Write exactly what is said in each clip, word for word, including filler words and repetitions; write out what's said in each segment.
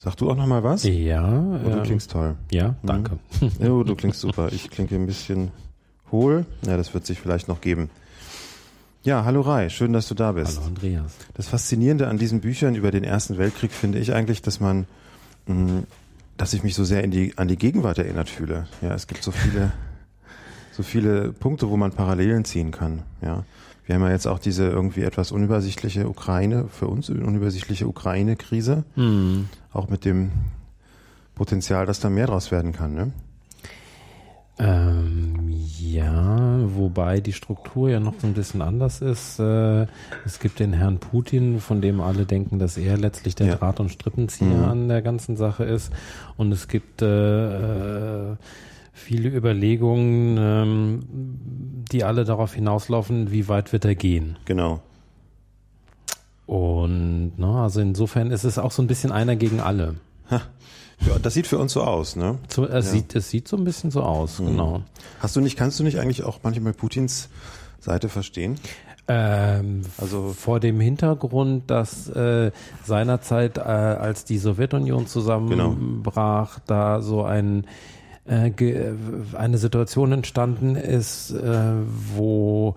Sag du auch noch mal was? Ja. Oh, du ähm, klingst toll. Ja, danke. Mhm. Oh, du klingst super. Ich klinge ein bisschen hohl. Ja, das wird sich vielleicht noch geben. Ja, hallo Rai, schön, dass du da bist. Hallo Andreas. Das Faszinierende an diesen Büchern über den Ersten Weltkrieg finde ich eigentlich, dass man, mh, dass ich mich so sehr in die, an die Gegenwart erinnert fühle. Ja, es gibt so viele, so viele Punkte, wo man Parallelen ziehen kann. Ja, wir haben ja jetzt auch diese irgendwie etwas unübersichtliche Ukraine, für uns unübersichtliche Ukraine-Krise. Hm. Auch mit dem Potenzial, dass da mehr draus werden kann, ne? Ähm, ja, wobei die Struktur ja noch so ein bisschen anders ist. Äh, es gibt den Herrn Putin, von dem alle denken, dass er letztlich der Ja. Draht- und Strippenzieher Mhm. an der ganzen Sache ist. Und es gibt äh, viele Überlegungen, ähm, die alle darauf hinauslaufen, wie weit wird er gehen. Genau. Und ne, also insofern ist es auch so ein bisschen einer gegen alle. Ha. Ja, das sieht für uns so aus, ne? So, es, Ja. sieht, es sieht so ein bisschen so aus, Mhm. genau. Hast du nicht, kannst du nicht eigentlich auch manchmal Putins Seite verstehen? Ähm, Also- vor dem Hintergrund, dass äh, seinerzeit, äh, als die Sowjetunion zusammenbrach, da so ein äh, ge, eine Situation entstanden ist, äh, wo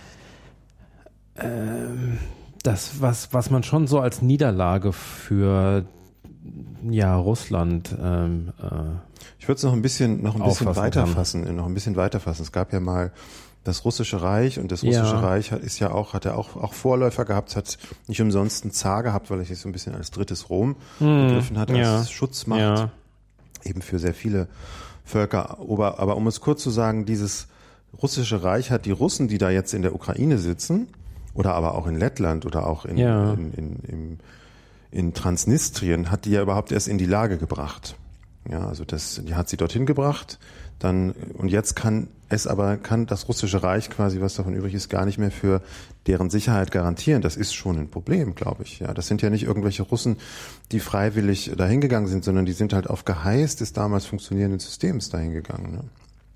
ähm, das, was, was man schon so als Niederlage für ja, Russland ähm, äh, Ich würde es noch ein bisschen, noch ein bisschen Auffassen weiterfassen, noch ein bisschen weiterfassen. Es gab ja mal das Russische Reich und das Russische Ja. Reich hat, ist ja auch, hat ja auch, auch Vorläufer gehabt, hat nicht umsonst einen Zar gehabt, weil er sich so ein bisschen als drittes Rom begriffen hat, als ja. Schutzmacht, ja. eben für sehr viele Völker. Aber, aber um es kurz zu sagen, dieses Russische Reich hat die Russen, die da jetzt in der Ukraine sitzen, oder aber auch in Lettland oder auch in, Ja. in, in, in, in Transnistrien, hat die ja überhaupt erst in die Lage gebracht. Ja, also das, die hat sie dorthin gebracht, dann, und jetzt kann es aber, kann das Russische Reich quasi, was davon übrig ist, gar nicht mehr für deren Sicherheit garantieren. Das ist schon ein Problem, glaube ich. Ja, das sind ja nicht irgendwelche Russen, die freiwillig dahingegangen sind, sondern die sind halt auf Geheiß des damals funktionierenden Systems dahingegangen. Ne?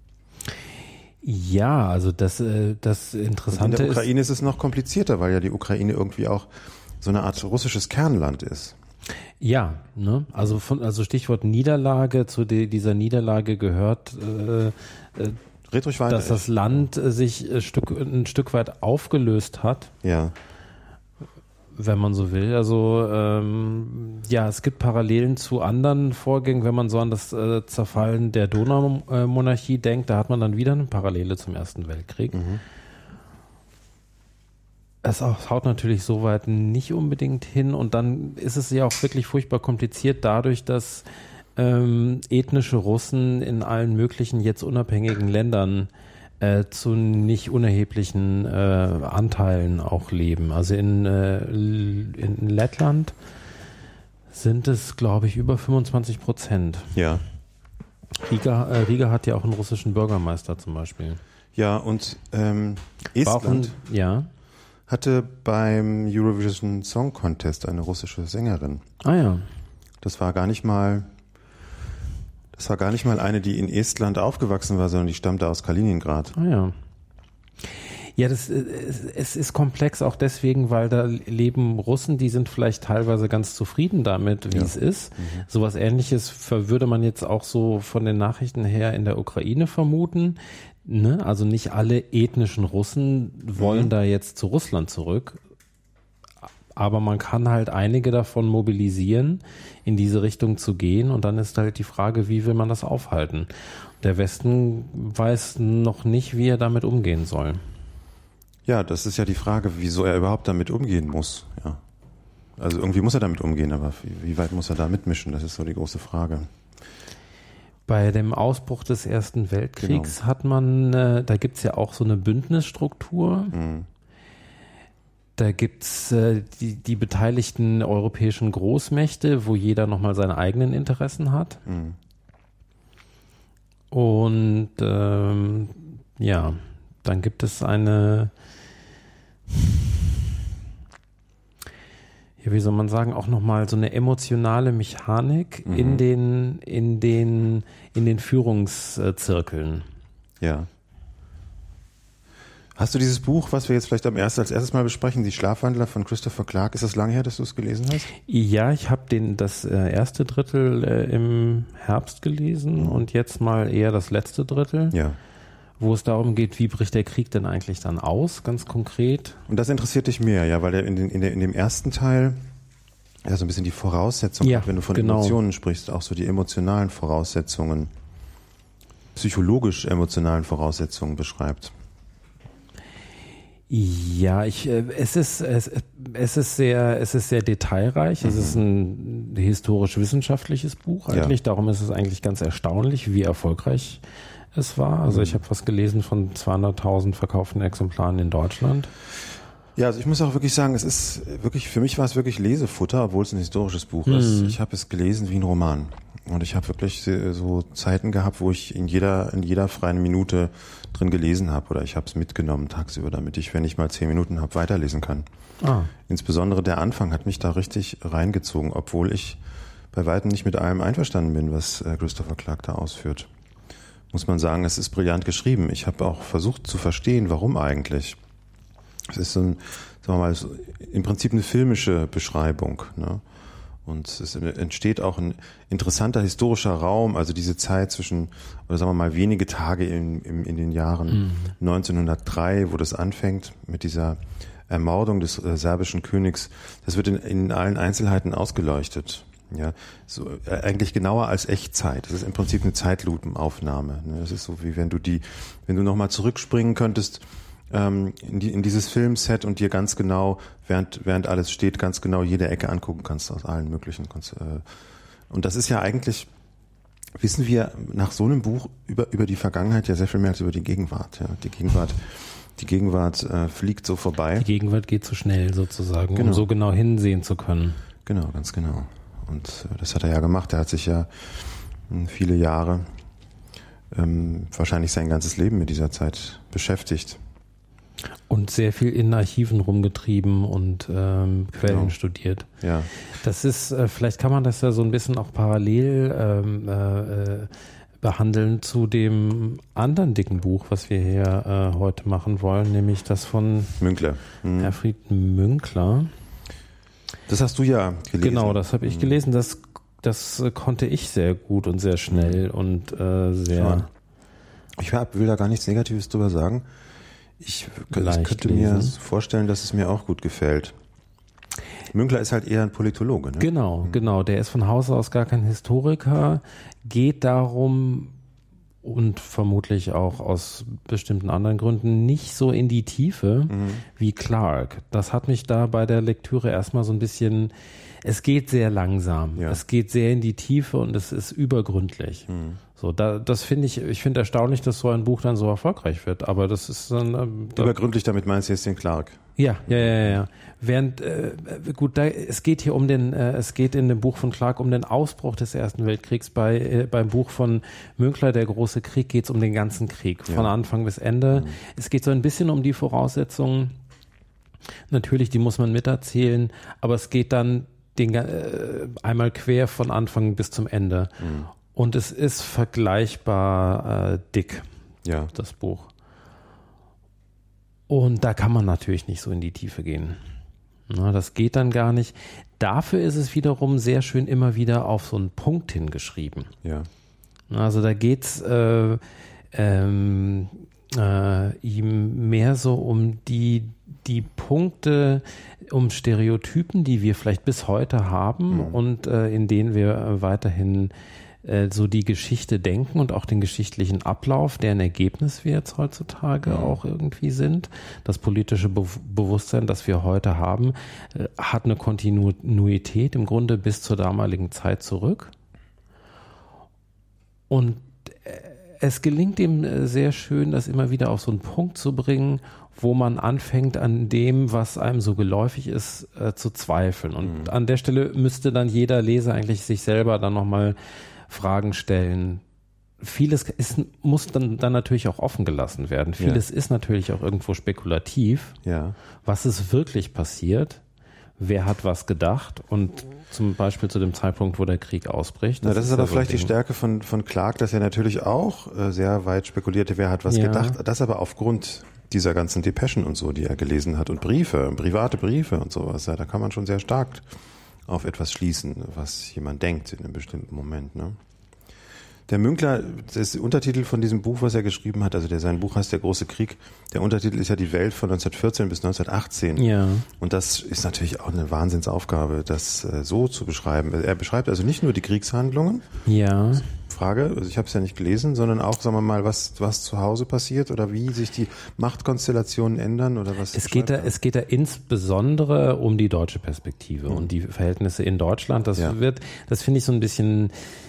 Ja, also das, äh, das Und in Interessante der ist, Ukraine ist es noch komplizierter, weil ja die Ukraine irgendwie auch so eine Art russisches Kernland ist. ja, ne, also von, also Stichwort Niederlage, zu de, dieser Niederlage gehört, äh, äh, Red ruhig weiter. dass das Land äh, sich ein Stück, ein Stück weit aufgelöst hat, Ja, wenn man so will. Also ähm, ja, es gibt Parallelen zu anderen Vorgängen, wenn man so an das äh, Zerfallen der Donaumonarchie denkt, da hat man dann wieder eine Parallele zum Ersten Weltkrieg. mhm. Es auch, haut natürlich so weit nicht unbedingt hin und dann ist es ja auch wirklich furchtbar kompliziert dadurch, dass ähm, ethnische Russen in allen möglichen jetzt unabhängigen Ländern äh, zu nicht unerheblichen äh, Anteilen auch leben. Also in, äh, in Lettland sind es, glaube ich, über fünfundzwanzig Prozent. Ja. Riga, äh, Riga hat ja auch einen russischen Bürgermeister zum Beispiel. Ja, und ähm, War auch Estland ein, ja. hatte beim Eurovision Song Contest eine russische Sängerin. Ah ja. Das war gar nicht mal, das war gar nicht mal eine, die in Estland aufgewachsen war, sondern die stammte aus Kaliningrad. Ah ja. Ja, das, äh, es, es ist komplex auch deswegen, weil da leben Russen, die sind vielleicht teilweise ganz zufrieden damit, wie Ja. es ist. Mhm. Sowas Ähnliches ver- würde man jetzt auch so von den Nachrichten her in der Ukraine vermuten. Ne? Also nicht alle ethnischen Russen wollen Mhm. da jetzt zu Russland zurück. Aber man kann halt einige davon mobilisieren, in diese Richtung zu gehen. Und dann ist halt die Frage, wie will man das aufhalten? Der Westen weiß noch nicht, wie er damit umgehen soll. Ja, das ist ja die Frage, wieso er überhaupt damit umgehen muss. Ja. Also irgendwie muss er damit umgehen, aber wie, wie weit muss er da mitmischen? Das ist so die große Frage. Bei dem Ausbruch des Ersten Weltkriegs Genau. hat man, äh, da gibt's ja auch so eine Bündnisstruktur. Mhm. Da gibt's äh, die, die beteiligten europäischen Großmächte, wo jeder nochmal seine eigenen Interessen hat. Mhm. Und ähm, ja, dann gibt es eine, ja, wie soll man sagen, auch nochmal so eine emotionale Mechanik Mhm. in den, in den, in den Führungszirkeln. Ja. Hast du dieses Buch, was wir jetzt vielleicht am ersten, als erstes mal besprechen, Die Schlafwandler von Christopher Clark, ist das lange her, dass du es gelesen hast? Ja, ich habe den das äh, erste Drittel äh, im Herbst gelesen und jetzt mal eher das letzte Drittel, ja. wo es darum geht, wie bricht der Krieg denn eigentlich dann aus, ganz konkret. Und das interessiert dich mehr, ja, weil der in, den, in, der, in dem ersten Teil ja so ein bisschen die Voraussetzungen, ja, wenn du von genau. Emotionen sprichst, auch so die emotionalen Voraussetzungen, psychologisch emotionalen Voraussetzungen beschreibt. Ja, ich, äh, es ist, es, es ist sehr, es ist sehr detailreich. Mhm. Es ist ein historisch-wissenschaftliches Buch eigentlich. Ja. Darum ist es eigentlich ganz erstaunlich, wie erfolgreich es war. Also mhm. ich habe was gelesen von zweihunderttausend verkauften Exemplaren in Deutschland. Ja, also ich muss auch wirklich sagen, es ist wirklich, für mich war es wirklich Lesefutter, obwohl es ein historisches Buch mhm. ist. Ich habe es gelesen wie ein Roman. Und ich habe wirklich so Zeiten gehabt, wo ich in jeder, in jeder freien Minute drin gelesen habe. Oder ich habe es mitgenommen tagsüber, damit ich, wenn ich mal zehn Minuten habe, weiterlesen kann. Ah. Insbesondere der Anfang hat mich da richtig reingezogen, obwohl ich bei weitem nicht mit allem einverstanden bin, was Christopher Clark da ausführt. Muss man sagen, es ist brillant geschrieben. Ich habe auch versucht zu verstehen, warum eigentlich. Es ist so ein, sagen wir mal, so im Prinzip eine filmische Beschreibung, ne? Und es entsteht auch ein interessanter historischer Raum, also diese Zeit zwischen, oder sagen wir mal, wenige Tage in, in, in den Jahren mhm. neunzehnhundertdrei, wo das anfängt mit dieser Ermordung des äh, serbischen Königs. Das wird in, in allen Einzelheiten ausgeleuchtet. Ja, so äh, eigentlich genauer als Echtzeit. Das ist im Prinzip eine Zeitlupenaufnahme. Ne? Das ist so wie wenn du die, wenn du nochmal zurückspringen könntest in, die, in dieses Filmset und dir ganz genau, während, während alles steht, ganz genau jede Ecke angucken kannst aus allen möglichen. Und das ist ja eigentlich, wissen wir nach so einem Buch über, über die Vergangenheit ja sehr viel mehr als über die Gegenwart. Ja. Die Gegenwart, die Gegenwart äh, fliegt so vorbei. Die Gegenwart geht so schnell sozusagen, genau. um so genau hinsehen zu können. Genau, ganz genau. Und äh, das hat er ja gemacht. Er hat sich ja äh, viele Jahre, ähm, wahrscheinlich sein ganzes Leben mit dieser Zeit beschäftigt. Und sehr viel in Archiven rumgetrieben und ähm, Quellen genau. studiert. Ja. Das ist, äh, vielleicht kann man das ja so ein bisschen auch parallel ähm, äh, behandeln zu dem anderen dicken Buch, was wir hier äh, heute machen wollen, nämlich das von Münkler. Mhm. Herfried Münkler. Das hast du ja gelesen. Genau, das habe ich gelesen. Das, das äh, konnte ich sehr gut und sehr schnell mhm. und äh, sehr... Ja. Ich will da gar nichts Negatives drüber sagen. Ich, ich könnte mir lesen. vorstellen, dass es mir auch gut gefällt. Münkler ist halt eher ein Politologe, ne? Genau, mhm. genau. Der ist von Haus aus gar kein Historiker, geht darum und vermutlich auch aus bestimmten anderen Gründen nicht so in die Tiefe mhm. wie Clark. Das hat mich da bei der Lektüre erstmal so ein bisschen, es geht sehr langsam, ja. es geht sehr in die Tiefe und es ist übergründlich. Mhm. So, da, das finde ich, ich finde erstaunlich, dass so ein Buch dann so erfolgreich wird, aber das ist dann... Ähm, da Übergründlich, damit meinst du jetzt den Clark? Ja, ja, ja, ja. Während, äh, gut, da, es geht hier um den, äh, es geht in dem Buch von Clark um den Ausbruch des Ersten Weltkriegs. Bei, äh, beim Buch von Münkler, Der große Krieg, geht es um den ganzen Krieg, von ja. Anfang bis Ende. Mhm. Es geht so ein bisschen um die Voraussetzungen. Natürlich, die muss man miterzählen, aber es geht dann den, äh, einmal quer von Anfang bis zum Ende. Mhm. Und es ist vergleichbar äh, dick, ja. das Buch. Und da kann man natürlich nicht so in die Tiefe gehen. Na, das geht dann gar nicht. Dafür ist es wiederum sehr schön immer wieder auf so einen Punkt hingeschrieben. Ja. Also da geht's äh, ähm, äh, ihm mehr so um die, die Punkte, um Stereotypen, die wir vielleicht bis heute haben mhm. und äh, in denen wir äh, weiterhin so die Geschichte denken und auch den geschichtlichen Ablauf, deren Ergebnis wir jetzt heutzutage ja. auch irgendwie sind. Das politische Be- Bewusstsein, das wir heute haben, äh, hat eine Kontinuität im Grunde bis zur damaligen Zeit zurück. Und äh, es gelingt ihm äh, sehr schön, das immer wieder auf so einen Punkt zu bringen, wo man anfängt, an dem, was einem so geläufig ist, äh, zu zweifeln. Und mhm. an der Stelle müsste dann jeder Leser eigentlich sich selber dann nochmal Fragen stellen. Vieles ist, muss dann, dann natürlich auch offen gelassen werden. Vieles ja. ist natürlich auch irgendwo spekulativ. Ja. Was ist wirklich passiert? Wer hat was gedacht? Und zum Beispiel zu dem Zeitpunkt, wo der Krieg ausbricht. Das, Na, das ist, ist aber vielleicht so die Stärke von, von Clark, dass er natürlich auch äh, sehr weit spekulierte, wer hat was ja. gedacht. Das aber aufgrund dieser ganzen Depeschen und so, die er gelesen hat und Briefe, private Briefe und sowas, ja, da kann man schon sehr stark auf etwas schließen, was jemand denkt in einem bestimmten Moment, ne? Der Münkler, das Untertitel von diesem Buch, was er geschrieben hat, also der, sein Buch heißt Der große Krieg, der Untertitel ist ja die Welt von neunzehnhundertvierzehn bis neunzehnhundertachtzehn. Ja. Und das ist natürlich auch eine Wahnsinnsaufgabe, das äh, so zu beschreiben. Er beschreibt also nicht nur die Kriegshandlungen. Ja. Frage, also ich habe es ja nicht gelesen, sondern auch, sagen wir mal, was, was zu Hause passiert oder wie sich die Machtkonstellationen ändern oder was. Es geht da, es geht da insbesondere um die deutsche Perspektive mhm. und die Verhältnisse in Deutschland. Das ja. wird, das finde ich so ein bisschen,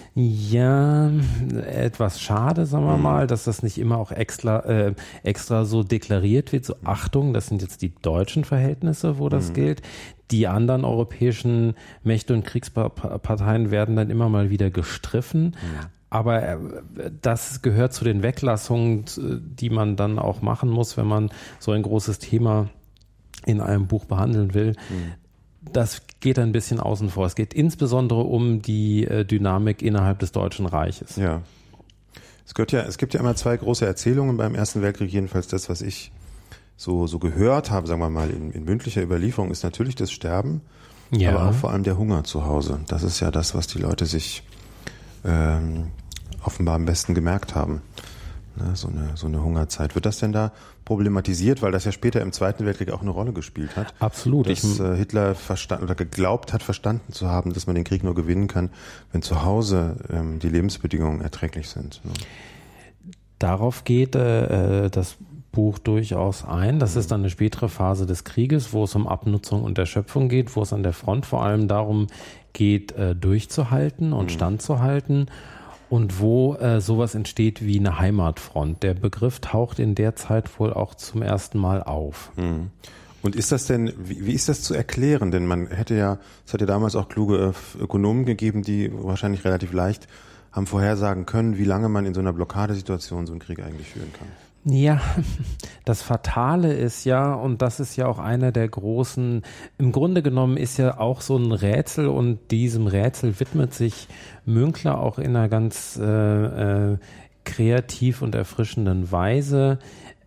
ja, etwas schade, sagen wir mhm. mal, dass das nicht immer auch extra, äh, extra so deklariert wird. So, Achtung, das sind jetzt die deutschen Verhältnisse, wo das mhm. gilt. Die anderen europäischen Mächte und Kriegsparteien werden dann immer mal wieder gestriffen. Mhm. Aber das gehört zu den Weglassungen, die man dann auch machen muss, wenn man so ein großes Thema in einem Buch behandeln will. Mhm. Das geht ein bisschen außen vor. Es geht insbesondere um die äh, Dynamik innerhalb des Deutschen Reiches. Ja. Es gibt ja, es gibt ja immer zwei große Erzählungen beim Ersten Weltkrieg, jedenfalls das, was ich so, so gehört habe, sagen wir mal, in, in mündlicher Überlieferung, ist natürlich das Sterben, ja. aber auch vor allem der Hunger zu Hause. Das ist ja das, was die Leute sich ähm, offenbar am besten gemerkt haben. Ne, so eine, so eine Hungerzeit. Wird das denn da problematisiert, weil das ja später im Zweiten Weltkrieg auch eine Rolle gespielt hat? Absolut. Dass ich, äh, Hitler verstanden oder geglaubt hat, verstanden zu haben, dass man den Krieg nur gewinnen kann, wenn zu Hause ähm, die Lebensbedingungen erträglich sind. Ne? Darauf geht äh, das Buch durchaus ein. Das mhm. ist dann eine spätere Phase des Krieges, wo es um Abnutzung und Erschöpfung geht, wo es an der Front vor allem darum geht, äh, durchzuhalten und mhm. standzuhalten. Und wo äh, sowas entsteht wie eine Heimatfront. Der Begriff taucht in der Zeit wohl auch zum ersten Mal auf. Mhm. Und ist das denn, wie, wie ist das zu erklären? Denn man hätte ja, es hat ja damals auch kluge Ökonomen gegeben, die wahrscheinlich relativ leicht haben vorhersagen können, wie lange man in so einer Blockadesituation so einen Krieg eigentlich führen kann. Ja, das Fatale ist ja, und das ist ja auch einer der großen, im Grunde genommen ist ja auch so ein Rätsel und diesem Rätsel widmet sich Münkler auch in einer ganz äh, äh, kreativ und erfrischenden Weise.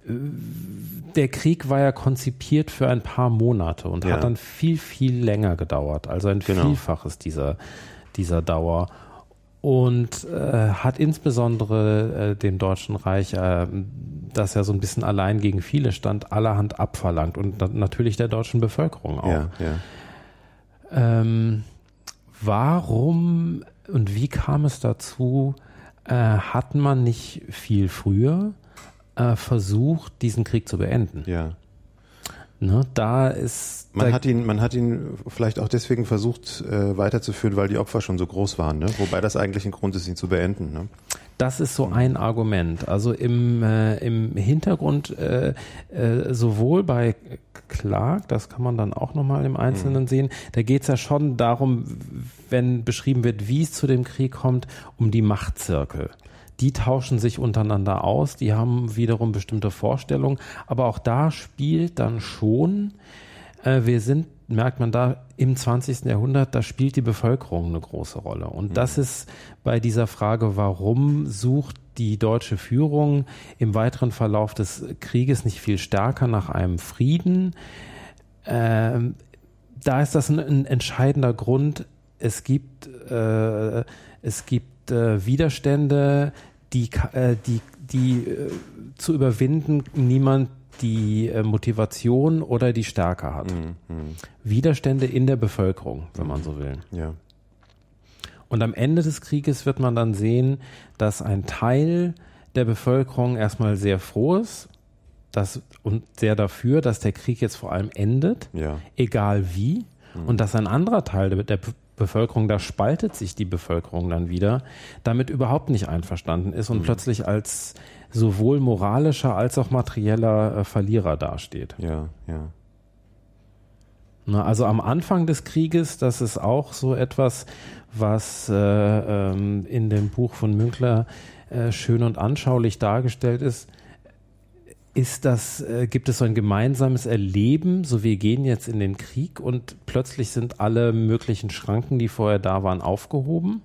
Der Krieg war ja konzipiert für ein paar Monate und ja. hat dann viel, viel länger gedauert, also ein genau. Vielfaches dieser, dieser Dauer. Und äh, hat insbesondere äh, dem Deutschen Reich, äh, das ja so ein bisschen allein gegen viele stand, allerhand abverlangt und na- natürlich der deutschen Bevölkerung auch. Ja, ja. Ähm, warum und wie kam es dazu, äh, hat man nicht viel früher äh, versucht, diesen Krieg zu beenden? Ja. Ne, da ist man da hat ihn, man hat ihn vielleicht auch deswegen versucht äh, weiterzuführen, weil die Opfer schon so groß waren, ne? Wobei das eigentlich ein Grund ist, ihn zu beenden. Ne? Das ist so ein Argument. Also im äh, im Hintergrund äh, äh, sowohl bei Clark, das kann man dann auch nochmal im Einzelnen mhm. sehen, da geht es ja schon darum, wenn beschrieben wird, wie es zu dem Krieg kommt, um die Machtzirkel. Die tauschen sich untereinander aus, die haben wiederum bestimmte Vorstellungen, aber auch da spielt dann schon, äh, wir sind, merkt man da, im zwanzigsten Jahrhundert, da spielt die Bevölkerung eine große Rolle. Und mhm. das ist bei dieser Frage, warum sucht die deutsche Führung im weiteren Verlauf des Krieges nicht viel stärker nach einem Frieden? Äh, da ist das ein, ein entscheidender Grund. Es gibt, äh, es gibt äh, Widerstände, die, äh, die, die äh, zu überwinden niemand die äh, Motivation oder die Stärke hat. Mhm. Widerstände in der Bevölkerung, wenn man so will. Ja. Und am Ende des Krieges wird man dann sehen, dass ein Teil der Bevölkerung erstmal sehr froh ist dass, und sehr dafür, dass der Krieg jetzt vor allem endet, ja. egal wie. Mhm. Und dass ein anderer Teil der, der Bevölkerung, da spaltet sich die Bevölkerung dann wieder, damit überhaupt nicht einverstanden ist und mhm. plötzlich als sowohl moralischer als auch materieller äh, Verlierer dasteht. Ja, ja. Na, also am Anfang des Krieges, das ist auch so etwas, was äh, ähm, in dem Buch von Münkler äh, schön und anschaulich dargestellt ist, ist das, äh, gibt es so ein gemeinsames Erleben, so wir gehen jetzt in den Krieg und plötzlich sind alle möglichen Schranken, die vorher da waren, aufgehoben.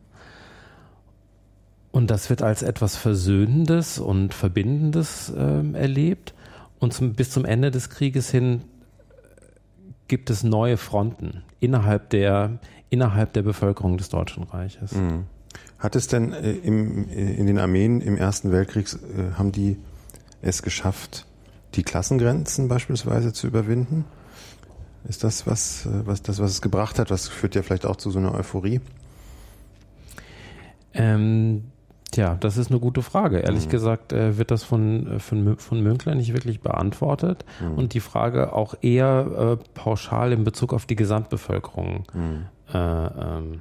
Und das wird als etwas Versöhnendes und Verbindendes äh, erlebt. Und zum, bis zum Ende des Krieges hin gibt es neue Fronten innerhalb der, innerhalb der Bevölkerung des Deutschen Reiches. Mhm. Hat es denn äh, im, äh, in den Armeen im Ersten Weltkrieg, äh, haben die es geschafft, die Klassengrenzen beispielsweise zu überwinden? Ist das was, äh, was, das, was es gebracht hat? Das führt ja vielleicht auch zu so einer Euphorie? Ähm, tja, das ist eine gute Frage. Ehrlich mhm. gesagt äh, wird das von, von, von Münkler nicht wirklich beantwortet mhm. und die Frage auch eher äh, pauschal in Bezug auf die Gesamtbevölkerung. Mhm. Äh, ähm,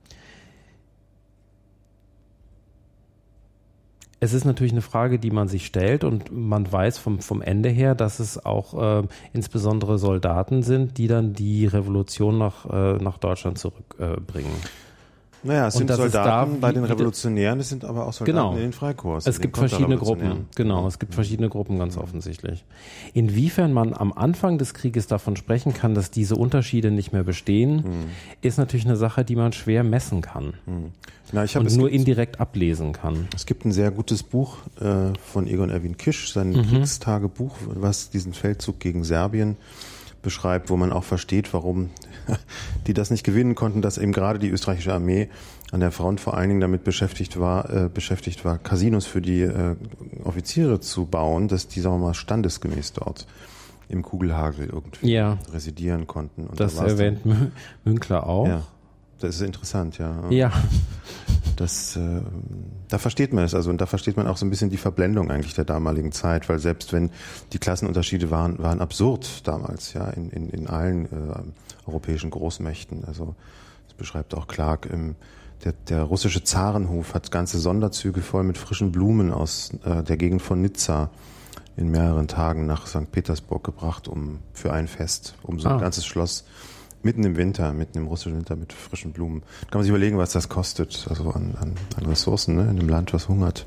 Es ist natürlich eine Frage, die man sich stellt und man weiß vom, vom Ende her, dass es auch äh, insbesondere Soldaten sind, die dann die Revolution nach, äh, nach Deutschland zurückbringen. Äh, naja, es sind Soldaten bei den Revolutionären, es sind aber auch Soldaten genau. in den Freikorps. Es gibt verschiedene Gruppen, genau, es gibt mhm. verschiedene Gruppen ganz offensichtlich. Inwiefern man am Anfang des Krieges davon sprechen kann, dass diese Unterschiede nicht mehr bestehen, mhm. ist natürlich eine Sache, die man schwer messen kann. Mhm. Na, ich hab, und nur gibt, indirekt ablesen kann. Es gibt ein sehr gutes Buch äh, von Egon Erwin Kisch, sein mhm. Kriegstagebuch, was diesen Feldzug gegen Serbien beschreibt, wo man auch versteht, warum die das nicht gewinnen konnten, dass eben gerade die österreichische Armee an der Front vor allen Dingen damit beschäftigt war, äh, beschäftigt war, Casinos für die äh, Offiziere zu bauen, dass die, sagen wir mal, standesgemäß dort im Kugelhagel irgendwie ja. residieren konnten. Und das da erwähnt dann, Münkler auch. Ja, das ist interessant, ja. Ja. Das, äh, da versteht man es also und da versteht man auch so ein bisschen die Verblendung eigentlich der damaligen Zeit, weil selbst wenn die Klassenunterschiede waren, waren absurd damals, ja, in, in, in allen äh, europäischen Großmächten. Also das beschreibt auch Clark. Im, der, der russische Zarenhof hat ganze Sonderzüge voll mit frischen Blumen aus äh, der Gegend von Nizza in mehreren Tagen nach Sankt Petersburg gebracht, um für ein Fest, um so ein ah. ganzes Schloss. Mitten im Winter, mitten im russischen Winter mit frischen Blumen. Da kann man sich überlegen, was das kostet, also an, an, an Ressourcen, ne, in einem Land, was hungert.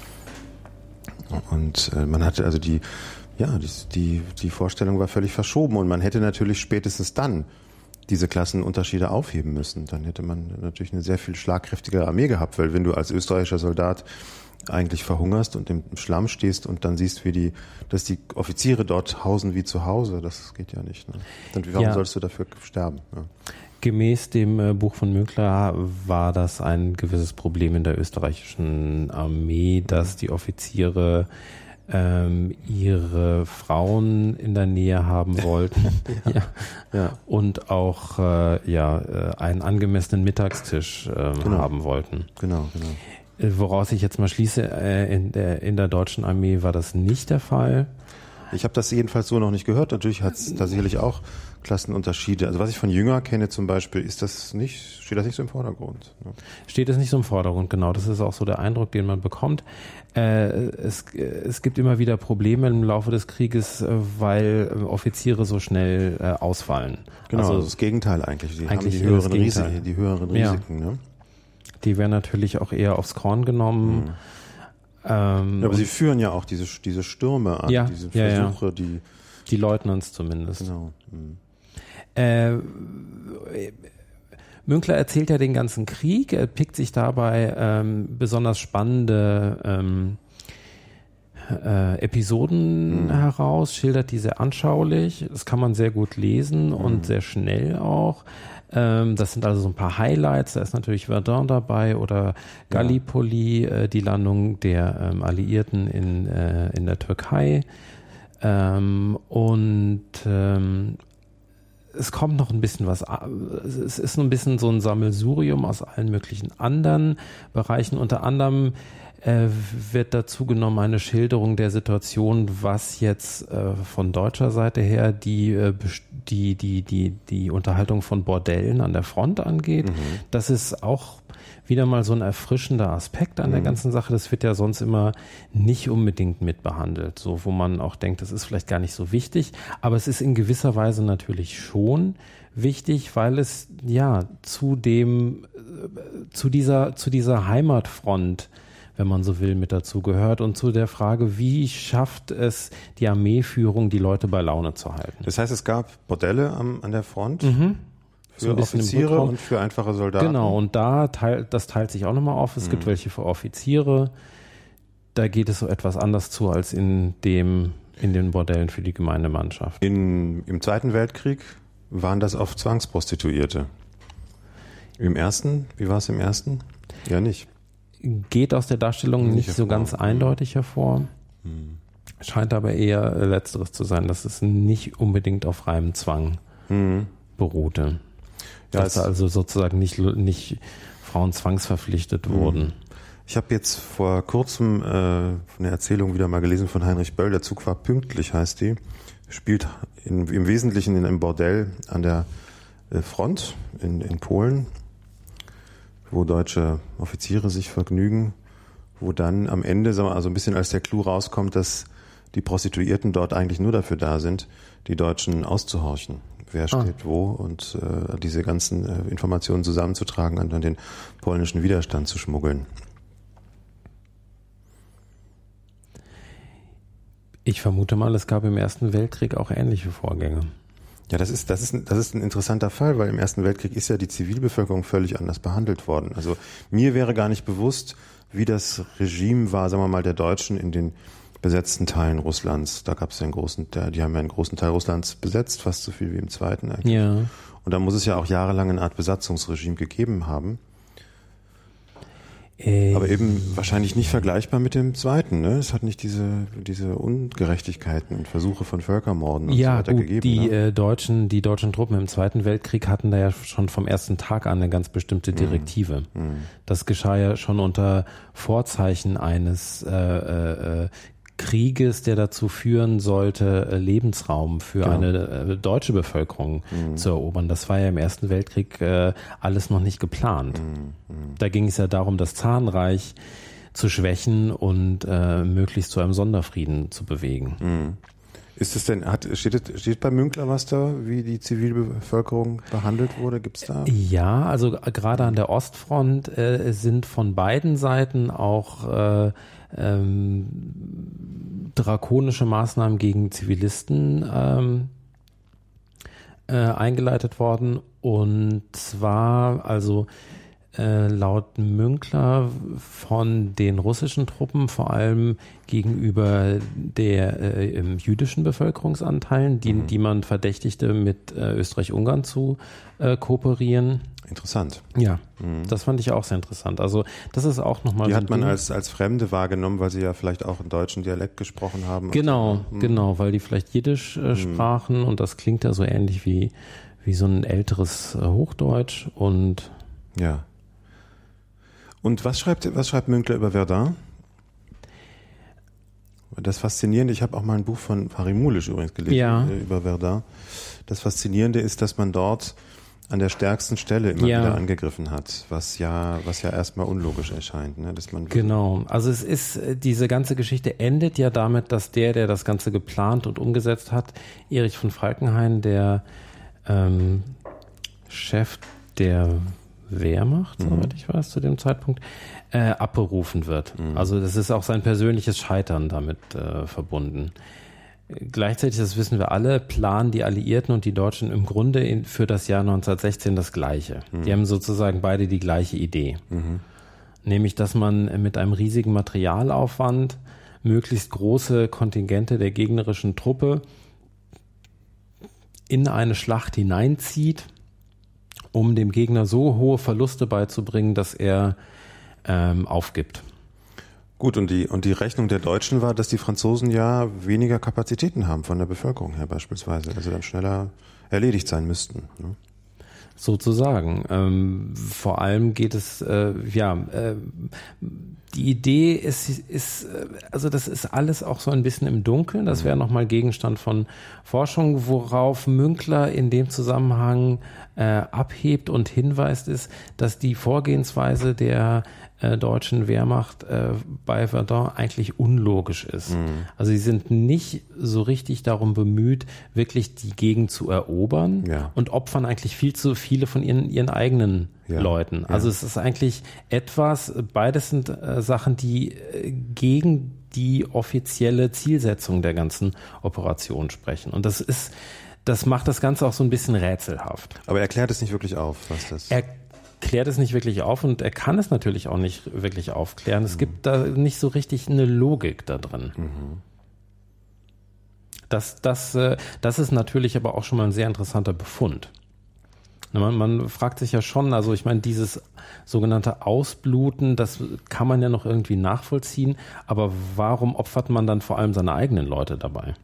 Und äh, man hatte also die, ja, die, die, die Vorstellung war völlig verschoben und man hätte natürlich spätestens dann diese Klassenunterschiede aufheben müssen. Dann hätte man natürlich eine sehr viel schlagkräftigere Armee gehabt, weil wenn du als österreichischer Soldat eigentlich verhungerst und im Schlamm stehst und dann siehst, wie die, dass die Offiziere dort hausen wie zu Hause, das geht ja nicht. Ne? Dann warum ja. sollst du dafür sterben? Ja. Gemäß dem äh, Buch von Münkler war das ein gewisses Problem in der österreichischen Armee, dass die Offiziere ähm, ihre Frauen in der Nähe haben wollten ja. Ja. Ja. und auch äh, ja, äh, einen angemessenen Mittagstisch äh, genau. haben wollten. Genau, genau. Woraus ich jetzt mal schließe, in der, in der deutschen Armee war das nicht der Fall. Ich habe das jedenfalls so noch nicht gehört. Natürlich hat es da sicherlich auch Klassenunterschiede. Also was ich von Jünger kenne zum Beispiel, ist das nicht, steht das nicht so im Vordergrund. Ne? Steht das nicht so im Vordergrund, genau. Das ist auch so der Eindruck, den man bekommt. Äh, es, es gibt immer wieder Probleme im Laufe des Krieges, weil Offiziere so schnell äh, ausfallen. Genau, also das Gegenteil eigentlich. Die eigentlich haben die höheren, Risiken, die höheren Risiken, ja. Ne? Die werden natürlich auch eher aufs Korn genommen. Mhm. Ähm, ja, aber sie führen ja auch diese, diese Stürme an, ja, diese ja, Versuche, ja. die... Die Leutnants zumindest. Genau. Mhm. Äh, Münkler erzählt ja den ganzen Krieg, er pickt sich dabei ähm, besonders spannende ähm, äh, Episoden mhm. heraus, schildert die sehr anschaulich. Das kann man sehr gut lesen mhm. und sehr schnell auch. Das sind also so ein paar Highlights. Da ist natürlich Verdun dabei oder Gallipoli, ja. äh, die Landung der ähm, Alliierten in, äh, in der Türkei. Ähm, und ähm, es kommt noch ein bisschen was. Es ist so ein bisschen so ein Sammelsurium aus allen möglichen anderen Bereichen. Unter anderem äh, wird dazu genommen eine Schilderung der Situation, was jetzt äh, von deutscher Seite her die, äh, die, die, die, die Unterhaltung von Bordellen an der Front angeht. Mhm. Das ist auch wieder mal so ein erfrischender Aspekt an mhm. der ganzen Sache. Das wird ja sonst immer nicht unbedingt mitbehandelt, so wo man auch denkt, das ist vielleicht gar nicht so wichtig. Aber es ist in gewisser Weise natürlich schon wichtig, weil es ja zu dem, zu dieser, zu dieser Heimatfront, wenn man so will, mit dazu gehört und zu der Frage, wie schafft es die Armeeführung, die Leute bei Laune zu halten. Das heißt, es gab Bordelle am, an der Front mhm. für so Offiziere und für einfache Soldaten? Genau, und da teilt, das teilt sich auch nochmal auf. Es mhm. gibt welche für Offiziere. Da geht es so etwas anders zu als in dem in den Bordellen für die Gemeindemannschaft. In, Im Zweiten Weltkrieg waren das oft Zwangsprostituierte. Im Ersten, wie war es im Ersten? Ja, nicht. Geht aus der Darstellung nicht, nicht so ganz eindeutig hervor. Hm. Scheint aber eher Letzteres zu sein, dass es nicht unbedingt auf freiem Zwang hm. beruhte. Ja, dass also sozusagen nicht, nicht Frauen zwangsverpflichtet hm. wurden. Ich habe jetzt vor kurzem äh, eine Erzählung wieder mal gelesen von Heinrich Böll. Der Zug war pünktlich, heißt die. Spielt in, im Wesentlichen in einem Bordell an der äh, Front in, in Polen, wo deutsche Offiziere sich vergnügen, wo dann am Ende, sagen wir, also ein bisschen als der Clou rauskommt, dass die Prostituierten dort eigentlich nur dafür da sind, die Deutschen auszuhorchen. Wer steht ah. wo und äh, diese ganzen äh, Informationen zusammenzutragen und dann den polnischen Widerstand zu schmuggeln. Ich vermute mal, es gab im Ersten Weltkrieg auch ähnliche Vorgänge. Ja, das ist, das ist, ein, das ist ein interessanter Fall, weil im Ersten Weltkrieg ist ja die Zivilbevölkerung völlig anders behandelt worden. Also mir wäre gar nicht bewusst, wie das Regime war, sagen wir mal, der Deutschen in den besetzten Teilen Russlands. Da gab es ja einen großen, die haben ja einen großen Teil Russlands besetzt, fast so viel wie im Zweiten eigentlich. Ja. Und da muss es ja auch jahrelang eine Art Besatzungsregime gegeben haben. Äh, Aber eben wahrscheinlich nicht vergleichbar mit dem Zweiten, ne? Es hat nicht diese, diese Ungerechtigkeiten und Versuche von Völkermorden und ja, so weiter gut, gegeben. Die ne? äh, Deutschen, die deutschen Truppen im Zweiten Weltkrieg hatten da ja schon vom ersten Tag an eine ganz bestimmte Direktive. Mm. Mm. Das geschah ja schon unter Vorzeichen eines äh, äh, Krieges, der dazu führen sollte, Lebensraum für ja. eine äh, deutsche Bevölkerung mhm. zu erobern. Das war ja im Ersten Weltkrieg äh, alles noch nicht geplant. Mhm. Da ging es ja darum, das Zarenreich zu schwächen und äh, möglichst zu einem Sonderfrieden zu bewegen. Mhm. Ist es denn, hat, steht, steht bei Münkler was da, wie die Zivilbevölkerung behandelt wurde? Gibt's da? Ja, also gerade an der Ostfront äh, sind von beiden Seiten auch äh, ähm, drakonische Maßnahmen gegen Zivilisten ähm, äh, eingeleitet worden. Und zwar, also äh, laut Münkler von den russischen Truppen vor allem gegenüber der äh, jüdischen Bevölkerungsanteilen, die, mhm. die man verdächtigte, mit äh, Österreich-Ungarn zu äh, kooperieren. Interessant. Ja, mhm. das fand ich auch sehr interessant. Also das ist auch nochmal. Die so hat man als, als Fremde wahrgenommen, weil sie ja vielleicht auch einen deutschen Dialekt gesprochen haben. Genau, so. mhm. genau, weil die vielleicht Jiddisch äh, sprachen mhm. und das klingt ja so ähnlich wie, wie so ein älteres äh, Hochdeutsch und ja. Und was schreibt, was schreibt Münkler über Verdun? Das Faszinierende, ich habe auch mal ein Buch von Harry Mulisch übrigens gelesen ja. über Verdun. Das Faszinierende ist, dass man dort an der stärksten Stelle immer ja. wieder angegriffen hat, was ja, was ja erstmal unlogisch erscheint, ne? Dass man genau. Also es ist, diese ganze Geschichte endet ja damit, dass der, der das Ganze geplant und umgesetzt hat, Erich von Falkenhayn, der ähm, Chef der Wehrmacht, mhm. soweit ich weiß, zu dem Zeitpunkt, äh, abberufen wird. Mhm. Also das ist auch sein persönliches Scheitern damit äh, verbunden. Gleichzeitig, das wissen wir alle, planen die Alliierten und die Deutschen im Grunde in, für das Jahr neunzehnhundertsechzehn das Gleiche. Mhm. Die haben sozusagen beide die gleiche Idee. Mhm. Nämlich, dass man mit einem riesigen Materialaufwand möglichst große Kontingente der gegnerischen Truppe in eine Schlacht hineinzieht, um dem Gegner so hohe Verluste beizubringen, dass er ähm, aufgibt. Gut, und die, und die Rechnung der Deutschen war, dass die Franzosen ja weniger Kapazitäten haben von der Bevölkerung her beispielsweise, also dann schneller erledigt sein müssten. Ne? Sozusagen. Ähm, vor allem geht es, äh, ja, äh, die Idee ist, ist, also das ist alles auch so ein bisschen im Dunkeln. Das wäre nochmal Gegenstand von Forschung, worauf Münkler in dem Zusammenhang äh, abhebt und hinweist, ist, dass die Vorgehensweise der äh, deutschen Wehrmacht äh, bei Verdun eigentlich unlogisch ist. Mhm. Also sie sind nicht so richtig darum bemüht, wirklich die Gegend zu erobern ja. und opfern eigentlich viel zu viele von ihren, ihren eigenen ja. Leuten. Also ja. es ist eigentlich etwas, beides sind äh, Sachen, die äh, gegen die offizielle Zielsetzung der ganzen Operation sprechen. Und das ist, das macht das Ganze auch so ein bisschen rätselhaft. Aber er klärt es nicht wirklich auf, was das... Er klärt es nicht wirklich auf und er kann es natürlich auch nicht wirklich aufklären. Es mhm. gibt da nicht so richtig eine Logik da drin. Mhm. Das, das, das ist natürlich aber auch schon mal ein sehr interessanter Befund. Man, man fragt sich ja schon, also ich meine, dieses sogenannte Ausbluten, das kann man ja noch irgendwie nachvollziehen, aber warum opfert man dann vor allem seine eigenen Leute dabei?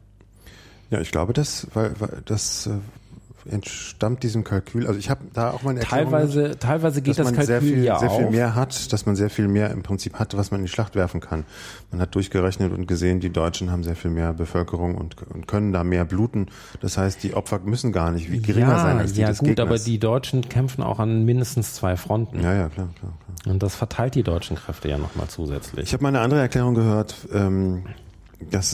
Ja, ich glaube, das, weil, weil das äh, entstammt diesem Kalkül. Also ich habe da auch mal eine Erklärung Teilweise, gehört, teilweise geht dass das man Kalkül sehr viel, ja sehr viel auf. mehr hat, dass man sehr viel mehr im Prinzip hat, was man in die Schlacht werfen kann. Man hat durchgerechnet und gesehen, die Deutschen haben sehr viel mehr Bevölkerung und, und können da mehr bluten. Das heißt, die Opfer müssen gar nicht wie geringer ja, sein als die ja, des gut, Gegners. aber die Deutschen kämpfen auch an mindestens zwei Fronten. Ja, ja, klar, klar, klar. Und das verteilt die deutschen Kräfte ja nochmal zusätzlich. Ich habe mal eine andere Erklärung gehört, ähm, dass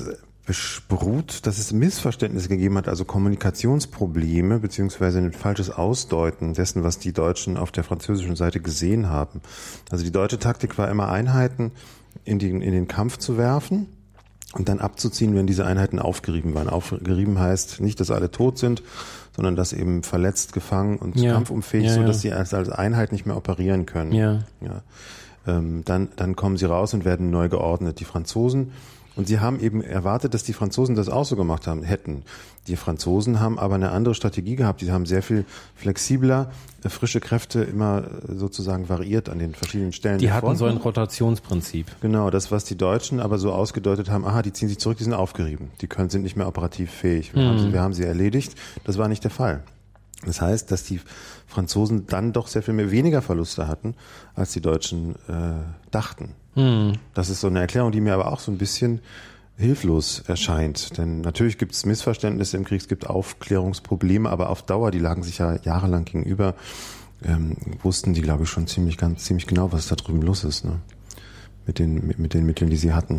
beruht, dass es Missverständnisse gegeben hat, also Kommunikationsprobleme beziehungsweise ein falsches Ausdeuten dessen, was die Deutschen auf der französischen Seite gesehen haben. Also die deutsche Taktik war immer, Einheiten in, die, in den Kampf zu werfen und dann abzuziehen, wenn diese Einheiten aufgerieben waren. Aufgerieben heißt nicht, dass alle tot sind, sondern dass eben verletzt, gefangen und ja. kampfunfähig, ja, so ja. dass sie als, als Einheit nicht mehr operieren können. Ja. Ja. Ähm, dann, dann kommen sie raus und werden neu geordnet. Die Franzosen Und sie haben eben erwartet, dass die Franzosen das auch so gemacht haben, hätten. Die Franzosen haben aber eine andere Strategie gehabt. Die haben sehr viel flexibler frische Kräfte immer sozusagen variiert an den verschiedenen Stellen. Die hatten so ein Rotationsprinzip. Genau, das, was die Deutschen aber so ausgedeutet haben, aha, die ziehen sich zurück, die sind aufgerieben. Die können, sind nicht mehr operativ fähig. Wir, mhm. haben sie, wir haben sie erledigt. Das war nicht der Fall. Das heißt, dass die Franzosen dann doch sehr viel mehr weniger Verluste hatten, als die Deutschen äh, dachten. Mhm. Das ist so eine Erklärung, die mir aber auch so ein bisschen hilflos erscheint. Denn natürlich gibt es Missverständnisse im Krieg, es gibt Aufklärungsprobleme, aber auf Dauer, die lagen sich ja jahrelang gegenüber, ähm, wussten die, glaube ich, schon ziemlich ganz ziemlich genau, was da drüben los ist, ne? Mit den, mit, mit den Mitteln, die sie hatten.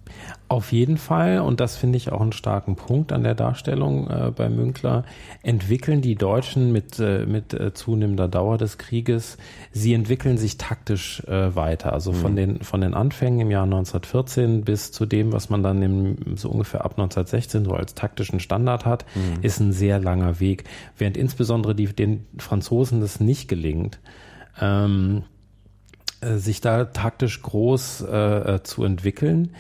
Auf jeden Fall, und das finde ich auch einen starken Punkt an der Darstellung äh, bei Münkler, entwickeln die Deutschen mit, äh, mit äh, zunehmender Dauer des Krieges, sie entwickeln sich taktisch äh, weiter. Also mhm. von den von den Anfängen im Jahr neunzehnhundertvierzehn bis zu dem, was man dann im, so ungefähr ab neunzehnhundertsechzehn so als taktischen Standard hat, mhm. ist ein sehr langer Weg. Während insbesondere die, den Franzosen das nicht gelingt, ähm, äh, sich da taktisch groß äh, äh, zu entwickeln.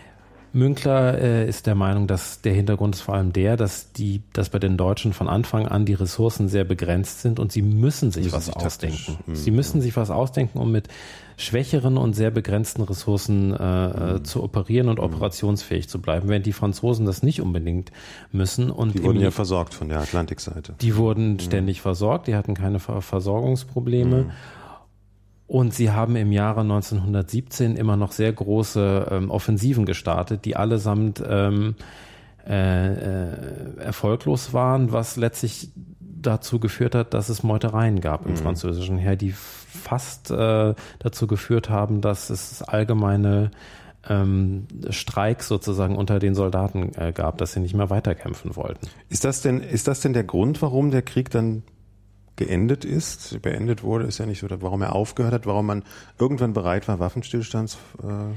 Münkler äh, ist der Meinung, dass der Hintergrund ist vor allem der, dass die, dass bei den Deutschen von Anfang an die Ressourcen sehr begrenzt sind und sie müssen sich müssen was sich ausdenken. Mh, sie müssen mh. sich was ausdenken, um mit schwächeren und sehr begrenzten Ressourcen äh, zu operieren und mh. operationsfähig zu bleiben, während die Franzosen das nicht unbedingt müssen. Und die wurden ja versorgt von der Atlantikseite. Die wurden mh. ständig versorgt, die hatten keine Ver- Versorgungsprobleme. Mh. Und sie haben im Jahre neunzehnhundertsiebzehn immer noch sehr große ähm, Offensiven gestartet, die allesamt ähm, äh, äh, erfolglos waren, was letztlich dazu geführt hat, dass es Meutereien gab im mhm. französischen Heer, die fast äh, dazu geführt haben, dass es allgemeine ähm, Streiks sozusagen unter den Soldaten äh, gab, dass sie nicht mehr weiterkämpfen wollten. Ist das denn, ist das denn der Grund, warum der Krieg dann geendet ist, beendet wurde, ist ja nicht so, warum er aufgehört hat, warum man irgendwann bereit war, Waffenstillstands... Äh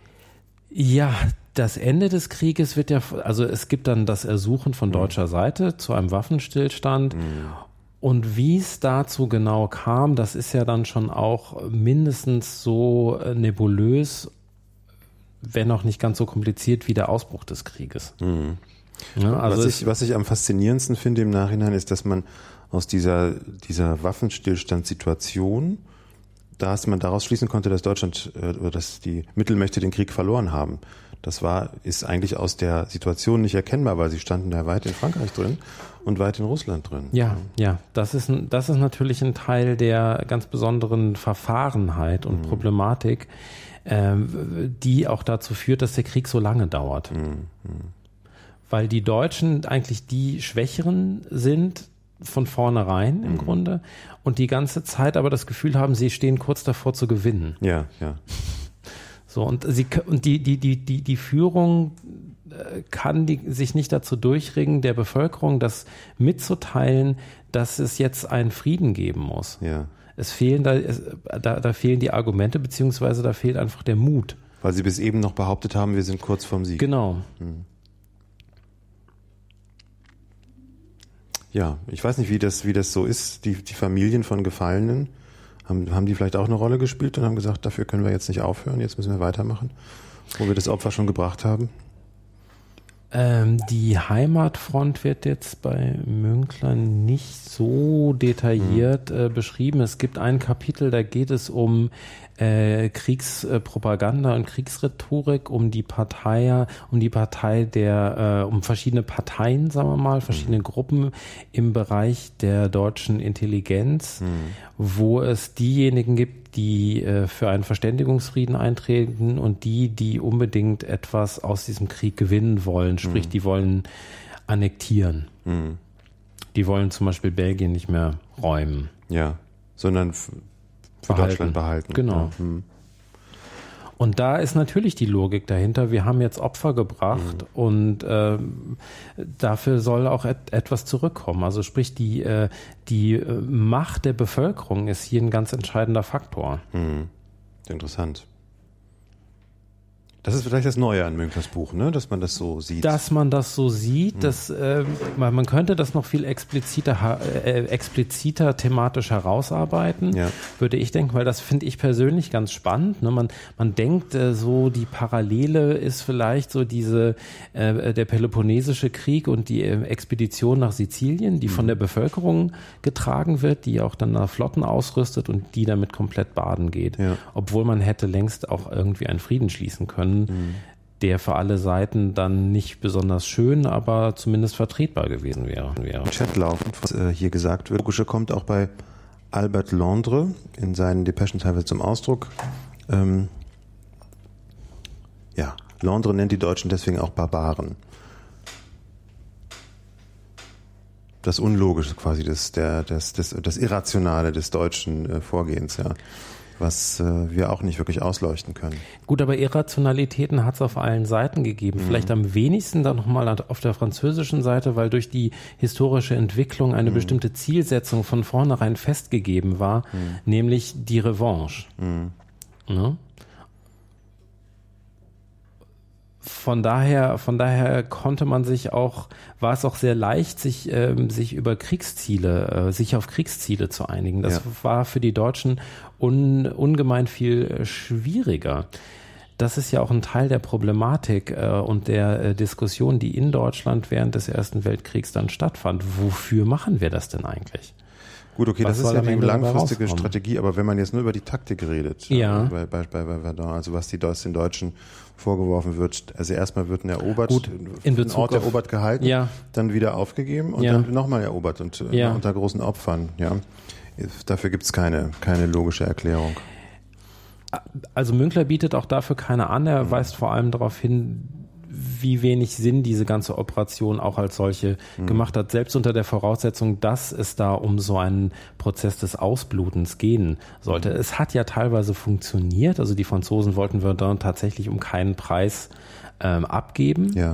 ja, das Ende des Krieges wird ja, also es gibt dann das Ersuchen von deutscher Seite zu einem Waffenstillstand mhm. und wie es dazu genau kam, das ist ja dann schon auch mindestens so nebulös, wenn auch nicht ganz so kompliziert wie der Ausbruch des Krieges. Mhm. Ja, also was, ich, was ich am faszinierendsten finde im Nachhinein ist, dass man aus dieser, dieser Waffenstillstandssituation, dass man daraus schließen konnte, dass Deutschland äh, oder dass die Mittelmächte den Krieg verloren haben. Das war, ist eigentlich aus der Situation nicht erkennbar, weil sie standen da weit in Frankreich drin und weit in Russland drin. Ja, ja, das ist, das ist natürlich ein Teil der ganz besonderen Verfahrenheit und mhm. Problematik, ähm, die auch dazu führt, dass der Krieg so lange dauert. Mhm. Weil die Deutschen eigentlich die Schwächeren sind, von vornherein im mhm. Grunde und die ganze Zeit aber das Gefühl haben, sie stehen kurz davor zu gewinnen. Ja, ja. So und sie und die die die die die Führung kann die, sich nicht dazu durchringen, der Bevölkerung das mitzuteilen, dass es jetzt einen Frieden geben muss. Ja. Es fehlen da, es, da da fehlen die Argumente beziehungsweise da fehlt einfach der Mut. Weil sie bis eben noch behauptet haben, wir sind kurz vorm Sieg. Genau. Mhm. Ja, ich weiß nicht, wie das, wie das so ist. Die, die Familien von Gefallenen, haben, haben die vielleicht auch eine Rolle gespielt und haben gesagt, dafür können wir jetzt nicht aufhören, jetzt müssen wir weitermachen, wo wir das Opfer schon gebracht haben? Ähm, die Heimatfront wird jetzt bei Münkler nicht so detailliert äh, beschrieben. Es gibt ein Kapitel, da geht es um äh, Kriegspropaganda und Kriegsrhetorik, um die Partei, um die Partei der, äh, um verschiedene Parteien, sagen wir mal, verschiedene mhm. Gruppen im Bereich der deutschen Intelligenz, mhm. wo es diejenigen gibt, die äh, für einen Verständigungsfrieden eintreten und die, die unbedingt etwas aus diesem Krieg gewinnen wollen, sprich, mhm. die wollen annektieren. Mhm. Die wollen zum Beispiel Belgien nicht mehr räumen. Ja, sondern f- für behalten. Deutschland behalten. Genau. Ja. Mhm. Und da ist natürlich die Logik dahinter. Wir haben jetzt Opfer gebracht mhm. und äh, dafür soll auch et- etwas zurückkommen. Also sprich, die, äh, die äh, Macht der Bevölkerung ist hier ein ganz entscheidender Faktor. Mhm. Interessant. Das ist vielleicht das Neue an Münklers Buch, ne? Dass man das so sieht. Dass man das so sieht, mhm. dass, äh, man, man könnte das noch viel expliziter, äh, expliziter thematisch herausarbeiten, ja. würde ich denken, weil das finde ich persönlich ganz spannend. Ne? Man, man denkt äh, so, die Parallele ist vielleicht so diese, äh, der Peloponnesische Krieg und die äh, Expedition nach Sizilien, die mhm. von der Bevölkerung getragen wird, die auch dann nach Flotten ausrüstet und die damit komplett baden geht. Ja. Obwohl man hätte längst auch irgendwie einen Frieden schließen können. Mhm. Der für alle Seiten dann nicht besonders schön, aber zumindest vertretbar gewesen wäre. wäre. Chat laufend, was äh, hier gesagt wird. Logische kommt auch bei Albert Londre in seinen Depeschen teilweise zum Ausdruck. Ähm, ja, Londre nennt die Deutschen deswegen auch Barbaren. Das Unlogische quasi, das, der, das, das, das Irrationale des deutschen äh, Vorgehens, ja. Was äh, wir auch nicht wirklich ausleuchten können. Gut, aber Irrationalitäten hat es auf allen Seiten gegeben. Mhm. Vielleicht am wenigsten dann nochmal auf der französischen Seite, weil durch die historische Entwicklung eine mhm. bestimmte Zielsetzung von vornherein festgegeben war, mhm. nämlich die Revanche. Mhm. Ne? Von daher, von daher konnte man sich auch, war es auch sehr leicht, sich, ähm, sich über Kriegsziele, äh, sich auf Kriegsziele zu einigen. Das ja. war für die Deutschen un, ungemein viel schwieriger. Das ist ja auch ein Teil der Problematik äh, und der äh, Diskussion, die in Deutschland während des Ersten Weltkriegs dann stattfand. Wofür machen wir das denn eigentlich? Gut, okay, was das ist ja die langfristige Strategie, aber wenn man jetzt nur über die Taktik redet, ja. bei, bei, bei Verdun, also was die den Deutschen vorgeworfen wird, also erstmal wird ein erobert, Gut, in Bezug ein Ort auf, erobert gehalten, ja. dann wieder aufgegeben und ja. dann nochmal erobert und ja. unter großen Opfern. Ja, dafür gibt es keine, keine logische Erklärung. Also Münkler bietet auch dafür keine an, er mhm. weist vor allem darauf hin, wie wenig Sinn diese ganze Operation auch als solche mhm. gemacht hat, selbst unter der Voraussetzung, dass es da um so einen Prozess des Ausblutens gehen sollte. Mhm. Es hat ja teilweise funktioniert, also die Franzosen wollten Verdun tatsächlich um keinen Preis ähm, abgeben. Ja.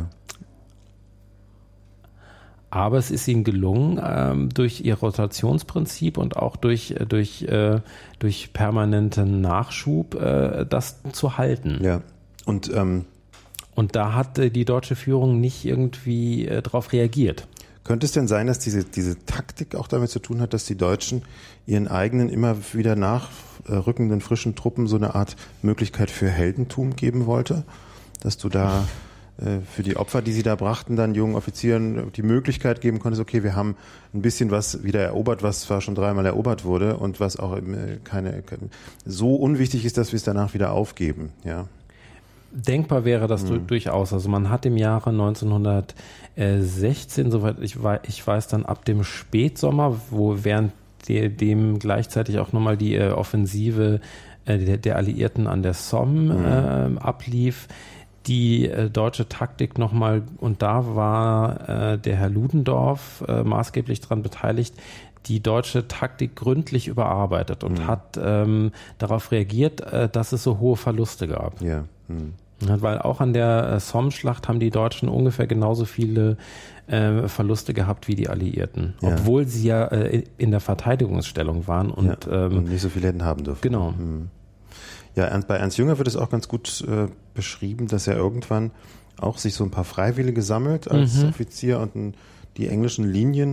Aber es ist ihnen gelungen, ähm, durch ihr Rotationsprinzip und auch durch, durch, äh, durch permanenten Nachschub äh, das zu halten. Ja, und ähm Und da hat äh, die deutsche Führung nicht irgendwie äh, darauf reagiert. Könnte es denn sein, dass diese, diese Taktik auch damit zu tun hat, dass die Deutschen ihren eigenen immer wieder nachrückenden frischen Truppen so eine Art Möglichkeit für Heldentum geben wollte? Dass du da äh, für die Opfer, die sie da brachten, dann jungen Offizieren die Möglichkeit geben konntest, okay, wir haben ein bisschen was wieder erobert, was zwar schon dreimal erobert wurde und was auch äh, keine, keine so unwichtig ist, dass wir es danach wieder aufgeben, ja. Denkbar wäre das mhm. durchaus. Also man hat im Jahre neunzehnhundertsechzehn, soweit ich weiß, ich weiß dann ab dem Spätsommer, wo während de, dem gleichzeitig auch nochmal die äh, Offensive äh, der, der Alliierten an der Somme mhm. äh, ablief, die äh, deutsche Taktik nochmal, und da war äh, der Herr Ludendorff äh, maßgeblich daran beteiligt, die deutsche Taktik gründlich überarbeitet und mhm. hat ähm, darauf reagiert, äh, dass es so hohe Verluste gab. Ja. Mhm. Weil auch an der äh, Somme-Schlacht haben die Deutschen ungefähr genauso viele äh, Verluste gehabt wie die Alliierten. Ja. Obwohl sie ja äh, in der Verteidigungsstellung waren und, ja, ähm, und nicht so viele hätten haben dürfen. Genau. Mhm. Ja, bei Ernst Jünger wird es auch ganz gut äh, beschrieben, dass er irgendwann auch sich so ein paar Freiwillige sammelt als mhm. Offizier und ein, die englischen Linien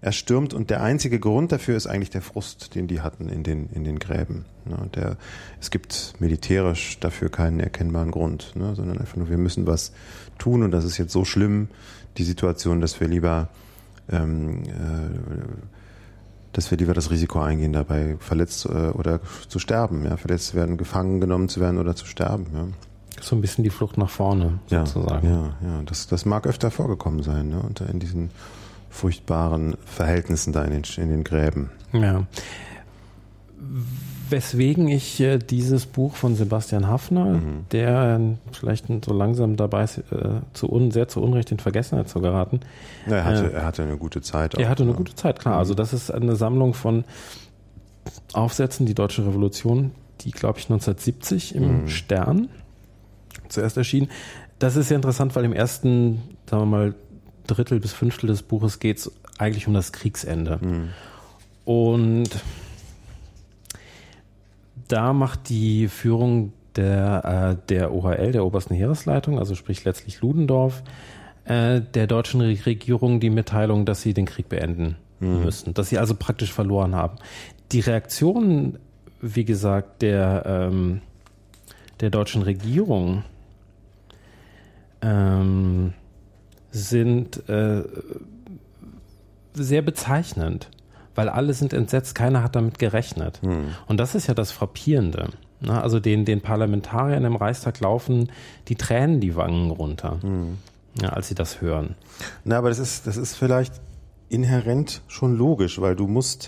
er stürmt und der einzige Grund dafür ist eigentlich der Frust, den die hatten in den, in den Gräben. Ne? Der, es gibt militärisch dafür keinen erkennbaren Grund, ne? Sondern einfach nur, wir müssen was tun und das ist jetzt so schlimm, die Situation, dass wir lieber ähm, äh, dass wir lieber das Risiko eingehen, dabei verletzt äh, oder zu sterben, ja, verletzt zu werden, gefangen genommen zu werden oder zu sterben, ja. So ein bisschen die Flucht nach vorne, sozusagen. Ja, ja, ja. Das, das mag öfter vorgekommen sein, ne, unter in diesen furchtbaren Verhältnissen da in den, in den Gräben. Ja. Weswegen ich äh, dieses Buch von Sebastian Haffner, mhm. der äh, vielleicht so langsam dabei ist, äh, zu un, sehr zu Unrecht in Vergessenheit zu geraten. Ja, er, hatte, äh, er hatte eine gute Zeit. Auch, er hatte eine ne? gute Zeit, klar. Mhm. Also das ist eine Sammlung von Aufsätzen, die Deutsche Revolution, die, glaube ich, neunzehnhundertsiebzig im mhm. Stern zuerst erschien. Das ist sehr interessant, weil im ersten, sagen wir mal, Drittel bis Fünftel des Buches geht es eigentlich um das Kriegsende. Mhm. Und da macht die Führung der, äh, der O H L, der Obersten Heeresleitung, also sprich letztlich Ludendorff, äh, der deutschen Regierung die Mitteilung, dass sie den Krieg beenden mhm. müssen, dass sie also praktisch verloren haben. Die Reaktion, wie gesagt, der, ähm, der deutschen Regierung ähm, sind äh, sehr bezeichnend. Weil alle sind entsetzt, keiner hat damit gerechnet. Hm. Und das ist ja das Frappierende. Na, also den, den Parlamentariern im Reichstag laufen die Tränen die Wangen runter, hm. ja, als sie das hören. Na, aber das ist, das ist vielleicht inhärent schon logisch, weil du musst,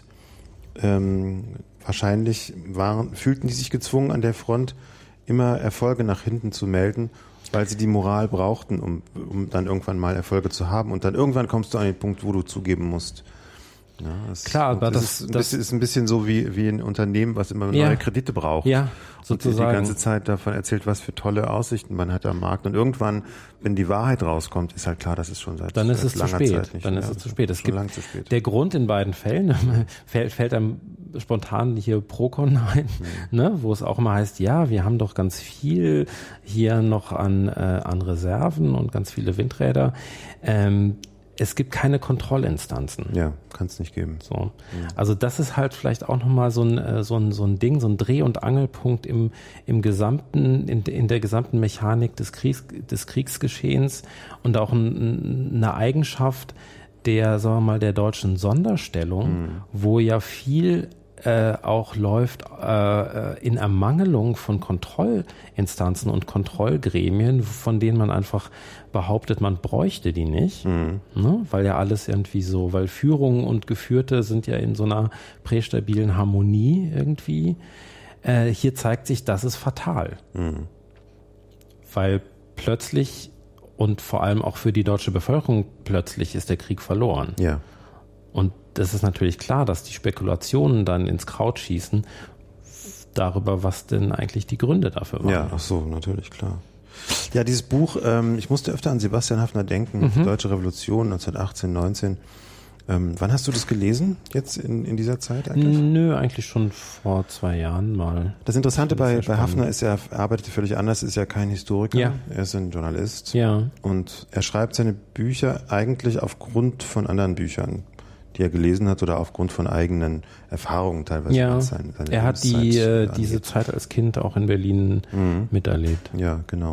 ähm, wahrscheinlich waren, fühlten die sich gezwungen, an der Front immer Erfolge nach hinten zu melden, weil sie die Moral brauchten, um, um dann irgendwann mal Erfolge zu haben. Und dann irgendwann kommst du an den Punkt, wo du zugeben musst. Ja, das Klar, aber das, ist, ein das bisschen, ist ein bisschen so wie, wie ein Unternehmen, was immer ja, neue Kredite braucht. Ja, sozusagen. Und die ganze Zeit davon erzählt, was für tolle Aussichten man hat am Markt. Und irgendwann, wenn die Wahrheit rauskommt, ist halt klar, das ist schon seit, dann ist seit es langer zu spät. Zeit nicht. Dann Ja, ist es zu spät. Es gibt lang zu spät. Der Grund in beiden Fällen fällt, fällt einem spontan hier Procon ein, mhm. ne, wo es auch immer heißt, ja, wir haben doch ganz viel hier noch an, äh, an Reserven und ganz viele Windräder. Ähm, Es gibt keine Kontrollinstanzen. Ja, kann es nicht geben. So. Mhm. Also das ist halt vielleicht auch nochmal so ein, so ein, so ein Ding, so ein Dreh- und Angelpunkt im, im gesamten, in, in der gesamten Mechanik des Kriegs, des Kriegsgeschehens und auch ein, eine Eigenschaft der, sagen wir mal, der deutschen Sonderstellung, mhm. wo ja viel Äh, auch läuft äh, in Ermangelung von Kontrollinstanzen und Kontrollgremien, von denen man einfach behauptet, man bräuchte die nicht, mhm. ne? Weil ja alles irgendwie so, weil Führung und Geführte sind ja in so einer prästabilen Harmonie irgendwie. Äh, hier zeigt sich, das ist fatal. Mhm. Weil plötzlich und vor allem auch für die deutsche Bevölkerung plötzlich ist der Krieg verloren. Ja. Und das ist natürlich klar, dass die Spekulationen dann ins Kraut schießen darüber, was denn eigentlich die Gründe dafür waren. Ja, ach so, natürlich, klar. Ja, dieses Buch, ähm, ich musste öfter an Sebastian Haffner denken, Mhm. die Deutsche Revolution neunzehnhundertachtzehn, neunzehn. Ähm, wann hast du das gelesen, jetzt in, in dieser Zeit eigentlich? Nö, eigentlich schon vor zwei Jahren mal. Das Interessante bei, bei Haffner ist, er arbeitet völlig anders, ist ja kein Historiker, Ja. er ist ein Journalist. Ja. Und er schreibt seine Bücher eigentlich aufgrund von anderen Büchern, die er gelesen hat oder aufgrund von eigenen Erfahrungen teilweise. Ja, seine, seine er hat die, äh, angeht. diese Zeit als Kind auch in Berlin Mhm. miterlebt. Ja, genau.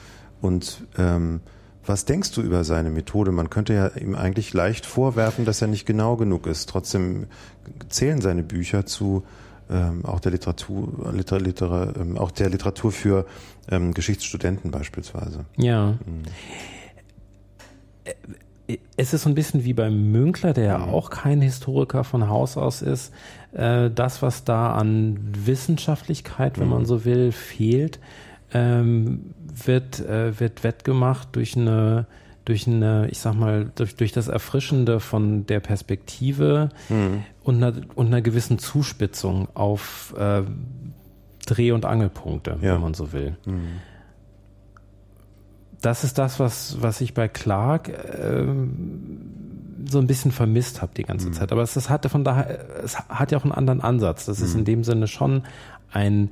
Und ähm, was denkst du über seine Methode? Man könnte ja ihm eigentlich leicht vorwerfen, dass er nicht genau genug ist. Trotzdem zählen seine Bücher zu ähm, auch der Literatur, Liter, Liter, ähm, auch der Literatur für ähm, Geschichtsstudenten beispielsweise. Ja. Mhm. Es ist so ein bisschen wie beim Münkler, der ja mhm. auch kein Historiker von Haus aus ist. Äh, das, was da an Wissenschaftlichkeit, wenn mhm. man so will, fehlt, ähm, wird, äh, wird wettgemacht durch eine, durch eine, ich sag mal, durch, durch das Erfrischende von der Perspektive mhm. und, einer, und einer gewissen Zuspitzung auf äh, Dreh- und Angelpunkte, ja. wenn man so will. Mhm. Das ist das, was, was ich bei Clark ähm, so ein bisschen vermisst habe die ganze mhm. Zeit. Aber es, es hatte von daher, es hat ja auch einen anderen Ansatz. Das ist mhm. in dem Sinne schon ein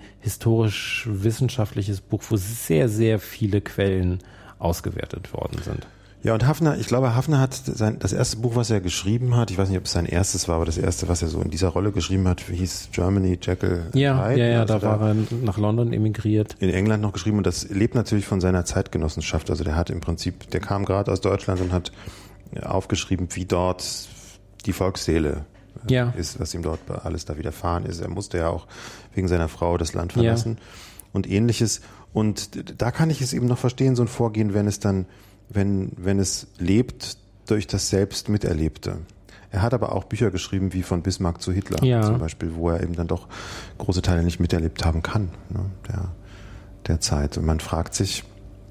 historisch-wissenschaftliches Buch, wo sehr, sehr viele Quellen ausgewertet worden sind. Ja, und Haffner, ich glaube, Haffner hat sein, das erste Buch, was er geschrieben hat, ich weiß nicht, ob es sein erstes war, aber das erste, was er so in dieser Rolle geschrieben hat, hieß Germany, Jekyll Ja, Hyde. ja, ja, also da war er nach London emigriert. In England noch geschrieben und das lebt natürlich von seiner Zeitgenossenschaft. Also der hat im Prinzip, der kam gerade aus Deutschland und hat aufgeschrieben, wie dort die Volksseele ja. ist, was ihm dort alles da widerfahren ist. Er musste ja auch wegen seiner Frau das Land verlassen ja. und ähnliches. Und da kann ich es eben noch verstehen, so ein Vorgehen, wenn es dann wenn, wenn es lebt durch das Selbst Miterlebte. Er hat aber auch Bücher geschrieben wie von Bismarck zu Hitler ja. zum Beispiel, wo er eben dann doch große Teile nicht miterlebt haben kann, ne, der, der Zeit. Und man fragt sich,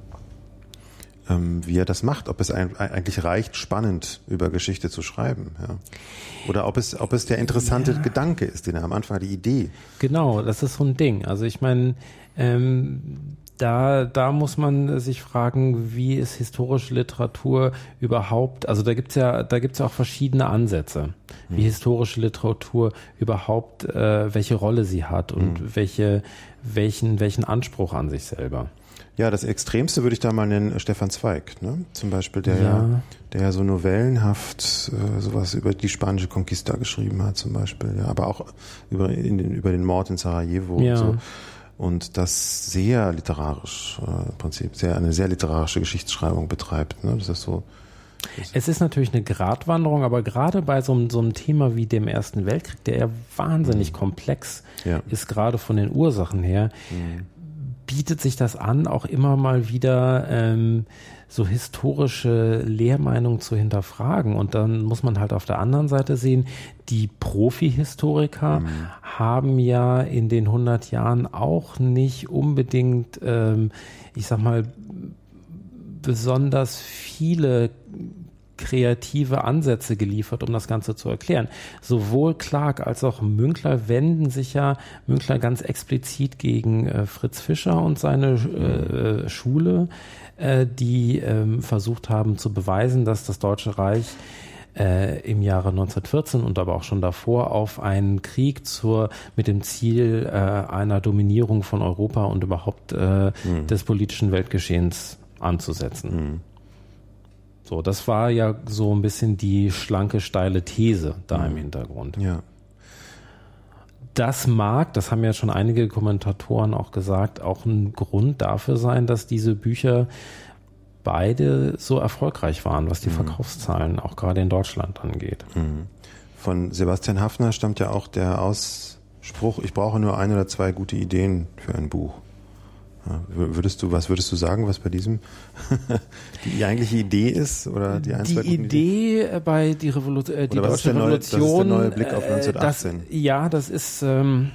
ähm, wie er das macht, ob es ein, eigentlich reicht, spannend über Geschichte zu schreiben. Ja. Oder ob es, ob es der interessante ja. Gedanke ist, den er am Anfang, die Idee. Genau, das ist so ein Ding. Also ich meine, ähm, Da, da muss man sich fragen, wie ist historische Literatur überhaupt, also da gibt's ja, da gibt's ja auch verschiedene Ansätze, mhm. wie historische Literatur überhaupt, äh, welche Rolle sie hat und mhm. welche, welchen, welchen Anspruch an sich selber. Ja, das Extremste würde ich da mal nennen, Stefan Zweig, ne? Zum Beispiel, der ja, ja der ja so novellenhaft äh, sowas über die spanische Conquista geschrieben hat, zum Beispiel, ja, aber auch über, in den, über den Mord in Sarajevo ja. und so. Und das sehr literarisch, äh, im Prinzip, sehr, eine sehr literarische Geschichtsschreibung betreibt. Ne? Das ist so. Das es ist natürlich eine Gratwanderung, aber gerade bei so, so einem Thema wie dem Ersten Weltkrieg, der ja wahnsinnig mhm. komplex ja. ist, gerade von den Ursachen her, mhm. bietet sich das an, auch immer mal wieder ähm, so historische Lehrmeinungen zu hinterfragen. Und dann muss man halt auf der anderen Seite sehen, die Profi-Historiker mhm. haben ja in den hundert Jahren auch nicht unbedingt, ähm, ich sag mal, besonders viele kreative Ansätze geliefert, um das Ganze zu erklären. Sowohl Clark als auch Münkler wenden sich ja, Münkler ganz explizit gegen äh, Fritz Fischer und seine äh, Schule, äh, die äh, versucht haben zu beweisen, dass das Deutsche Reich äh, im Jahre neunzehnhundertvierzehn und aber auch schon davor auf einen Krieg zur mit dem Ziel äh, einer Dominierung von Europa und überhaupt äh, mhm. des politischen Weltgeschehens anzusetzen. Mhm. So, das war ja so ein bisschen die schlanke, steile These da mhm. im Hintergrund. Ja. Das mag, das haben ja schon einige Kommentatoren auch gesagt, auch ein Grund dafür sein, dass diese Bücher beide so erfolgreich waren, was die mhm. Verkaufszahlen auch gerade in Deutschland angeht. Mhm. Von Sebastian Haffner stammt ja auch der Ausspruch, ich brauche nur ein oder zwei gute Ideen für ein Buch. Ja, würdest du, was würdest du sagen, was bei diesem die eigentliche Idee ist? Oder die ein, die zwei Idee Ideen? Bei die, Revolu äh, die deutsche neue, Revolution. Das ist der neue Blick auf neunzehnhundertachtzehn. Das, ja, das ist ähm,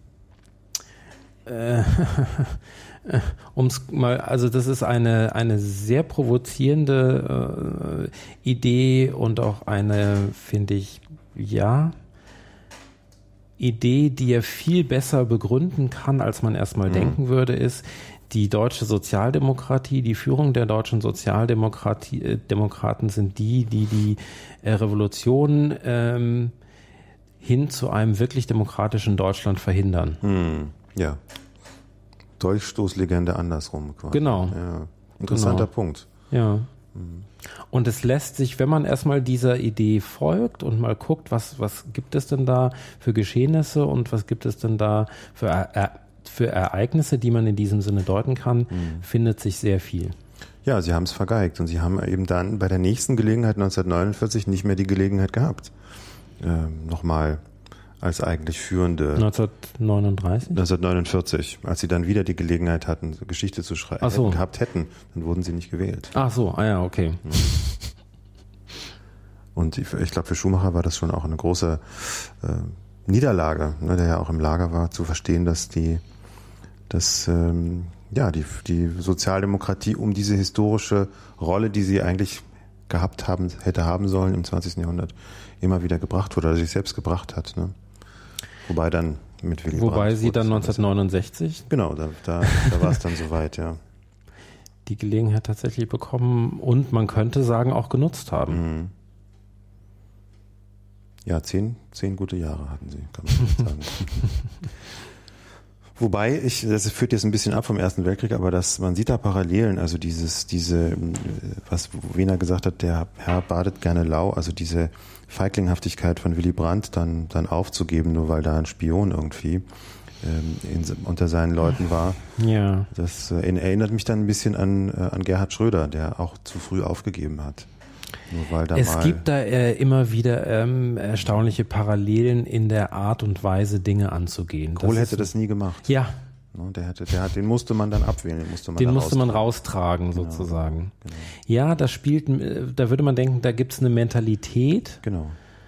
äh, um's mal, also das ist eine eine sehr provozierende äh, Idee und auch eine, finde ich, ja. Idee, die er viel besser begründen kann, als man erstmal mhm. denken würde, ist, die deutsche Sozialdemokratie, die Führung der deutschen Sozialdemokratie, äh, Demokraten sind die, die die äh, Revolution ähm, hin zu einem wirklich demokratischen Deutschland verhindern. Mhm. Ja. Dolchstoßlegende andersrum quasi. Genau. Ja. Interessanter genau. Punkt. Ja. Mhm. Und es lässt sich, wenn man erstmal dieser Idee folgt und mal guckt, was, was gibt es denn da für Geschehnisse und was gibt es denn da für, er, für Ereignisse, die man in diesem Sinne deuten kann, mhm. findet sich sehr viel. Ja, sie haben es vergeigt und sie haben eben dann bei der nächsten Gelegenheit neunzehnhundertneunundvierzig nicht mehr die Gelegenheit gehabt, ähm, nochmal als eigentlich führende neunzehnhundertneununddreißig? neunzehnhundertneunundvierzig, als sie dann wieder die Gelegenheit hatten, Geschichte zu schreiben, so. hätten, gehabt hätten, dann wurden sie nicht gewählt. Ach so, ah ja, okay. Und ich, ich glaube, für Schumacher war das schon auch eine große äh, Niederlage, ne, der ja auch im Lager war, zu verstehen, dass die, dass, ähm, ja, die, die Sozialdemokratie um diese historische Rolle, die sie eigentlich gehabt haben, hätte haben sollen im zwanzigsten Jahrhundert, immer wieder gebracht wurde, oder sich selbst gebracht hat, ne? Wobei dann mit Willy Wobei Brandt sie dann neunzehnhundertneunundsechzig genau, da, da, da war es dann soweit, ja. Die Gelegenheit tatsächlich bekommen und man könnte sagen, auch genutzt haben. Mhm. Ja, zehn, zehn gute Jahre hatten sie, kann man sagen. Wobei, ich, das führt jetzt ein bisschen ab vom Ersten Weltkrieg, aber das, man sieht da Parallelen, also dieses, diese, was Wehner gesagt hat, der Herr badet gerne lau, also diese Feiglinghaftigkeit von Willy Brandt dann, dann aufzugeben, nur weil da ein Spion irgendwie ähm, in, unter seinen Leuten war. Ja. Das äh, erinnert mich dann ein bisschen an, äh, an Gerhard Schröder, der auch zu früh aufgegeben hat. Nur weil da es mal gibt da äh, immer wieder ähm, erstaunliche Parallelen in der Art und Weise, Dinge anzugehen. Kohl das hätte ist, das nie gemacht. Ja. No, der hätte, der hat, den musste man dann abwählen, den musste man, den da musste man raustragen. raustragen, sozusagen. Genau. Ja, das spielt, da würde man denken, da gibt es eine Mentalität. Genau.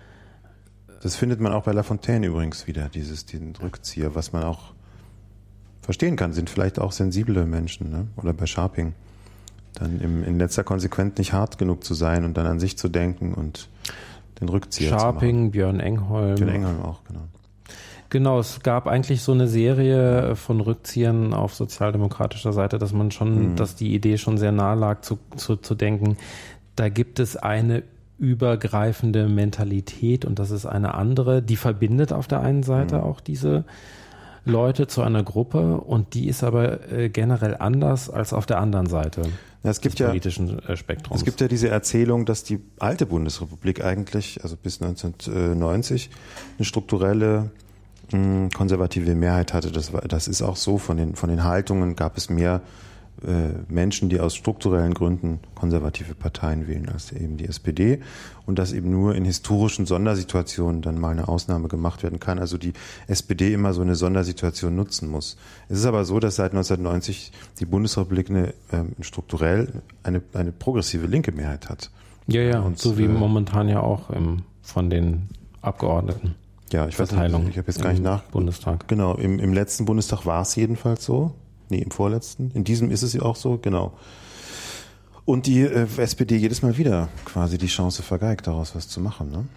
Das findet man auch bei Lafontaine übrigens wieder, dieses, diesen Rückzieher, was man auch verstehen kann, sind vielleicht auch sensible Menschen, ne? Oder bei Scharping. Dann im, in letzter Konsequenz nicht hart genug zu sein und dann an sich zu denken und den Rückzieher Scharping, zu machen. Björn Engholm. Björn Engholm auch, genau. Genau, es gab eigentlich so eine Serie von Rückziehern auf sozialdemokratischer Seite, dass man schon, mhm. dass die Idee schon sehr nahe lag, zu, zu, zu denken, da gibt es eine übergreifende Mentalität und das ist eine andere, die verbindet auf der einen Seite mhm. auch diese Leute zu einer Gruppe und die ist aber äh, generell anders als auf der anderen Seite ja, es gibt des ja, politischen äh, Spektrums. Es gibt ja diese Erzählung, dass die alte Bundesrepublik eigentlich, also bis neunzehnhundertneunzig, eine strukturelle mh, konservative Mehrheit hatte. Das, war, das ist auch so, von den, von den Haltungen gab es mehr äh, Menschen, die aus strukturellen Gründen konservative Parteien wählen, als eben die S P D. Und dass eben nur in historischen Sondersituationen dann mal eine Ausnahme gemacht werden kann. Also die S P D immer so eine Sondersituation nutzen muss. Es ist aber so, dass seit neunzehnhundertneunzig die Bundesrepublik eine, ähm, strukturell eine, eine progressive linke Mehrheit hat. Ja, ja, und so wie äh, momentan ja auch im, von den Abgeordneten. Ja, ich weiß nicht, ich habe jetzt gar nicht nach. Bundestag. Genau, im, im letzten Bundestag war es jedenfalls so. Nee, im vorletzten. In diesem ist es ja auch so, genau. Und die äh, S P D jedes Mal wieder quasi die Chance vergeigt, daraus was zu machen, ne?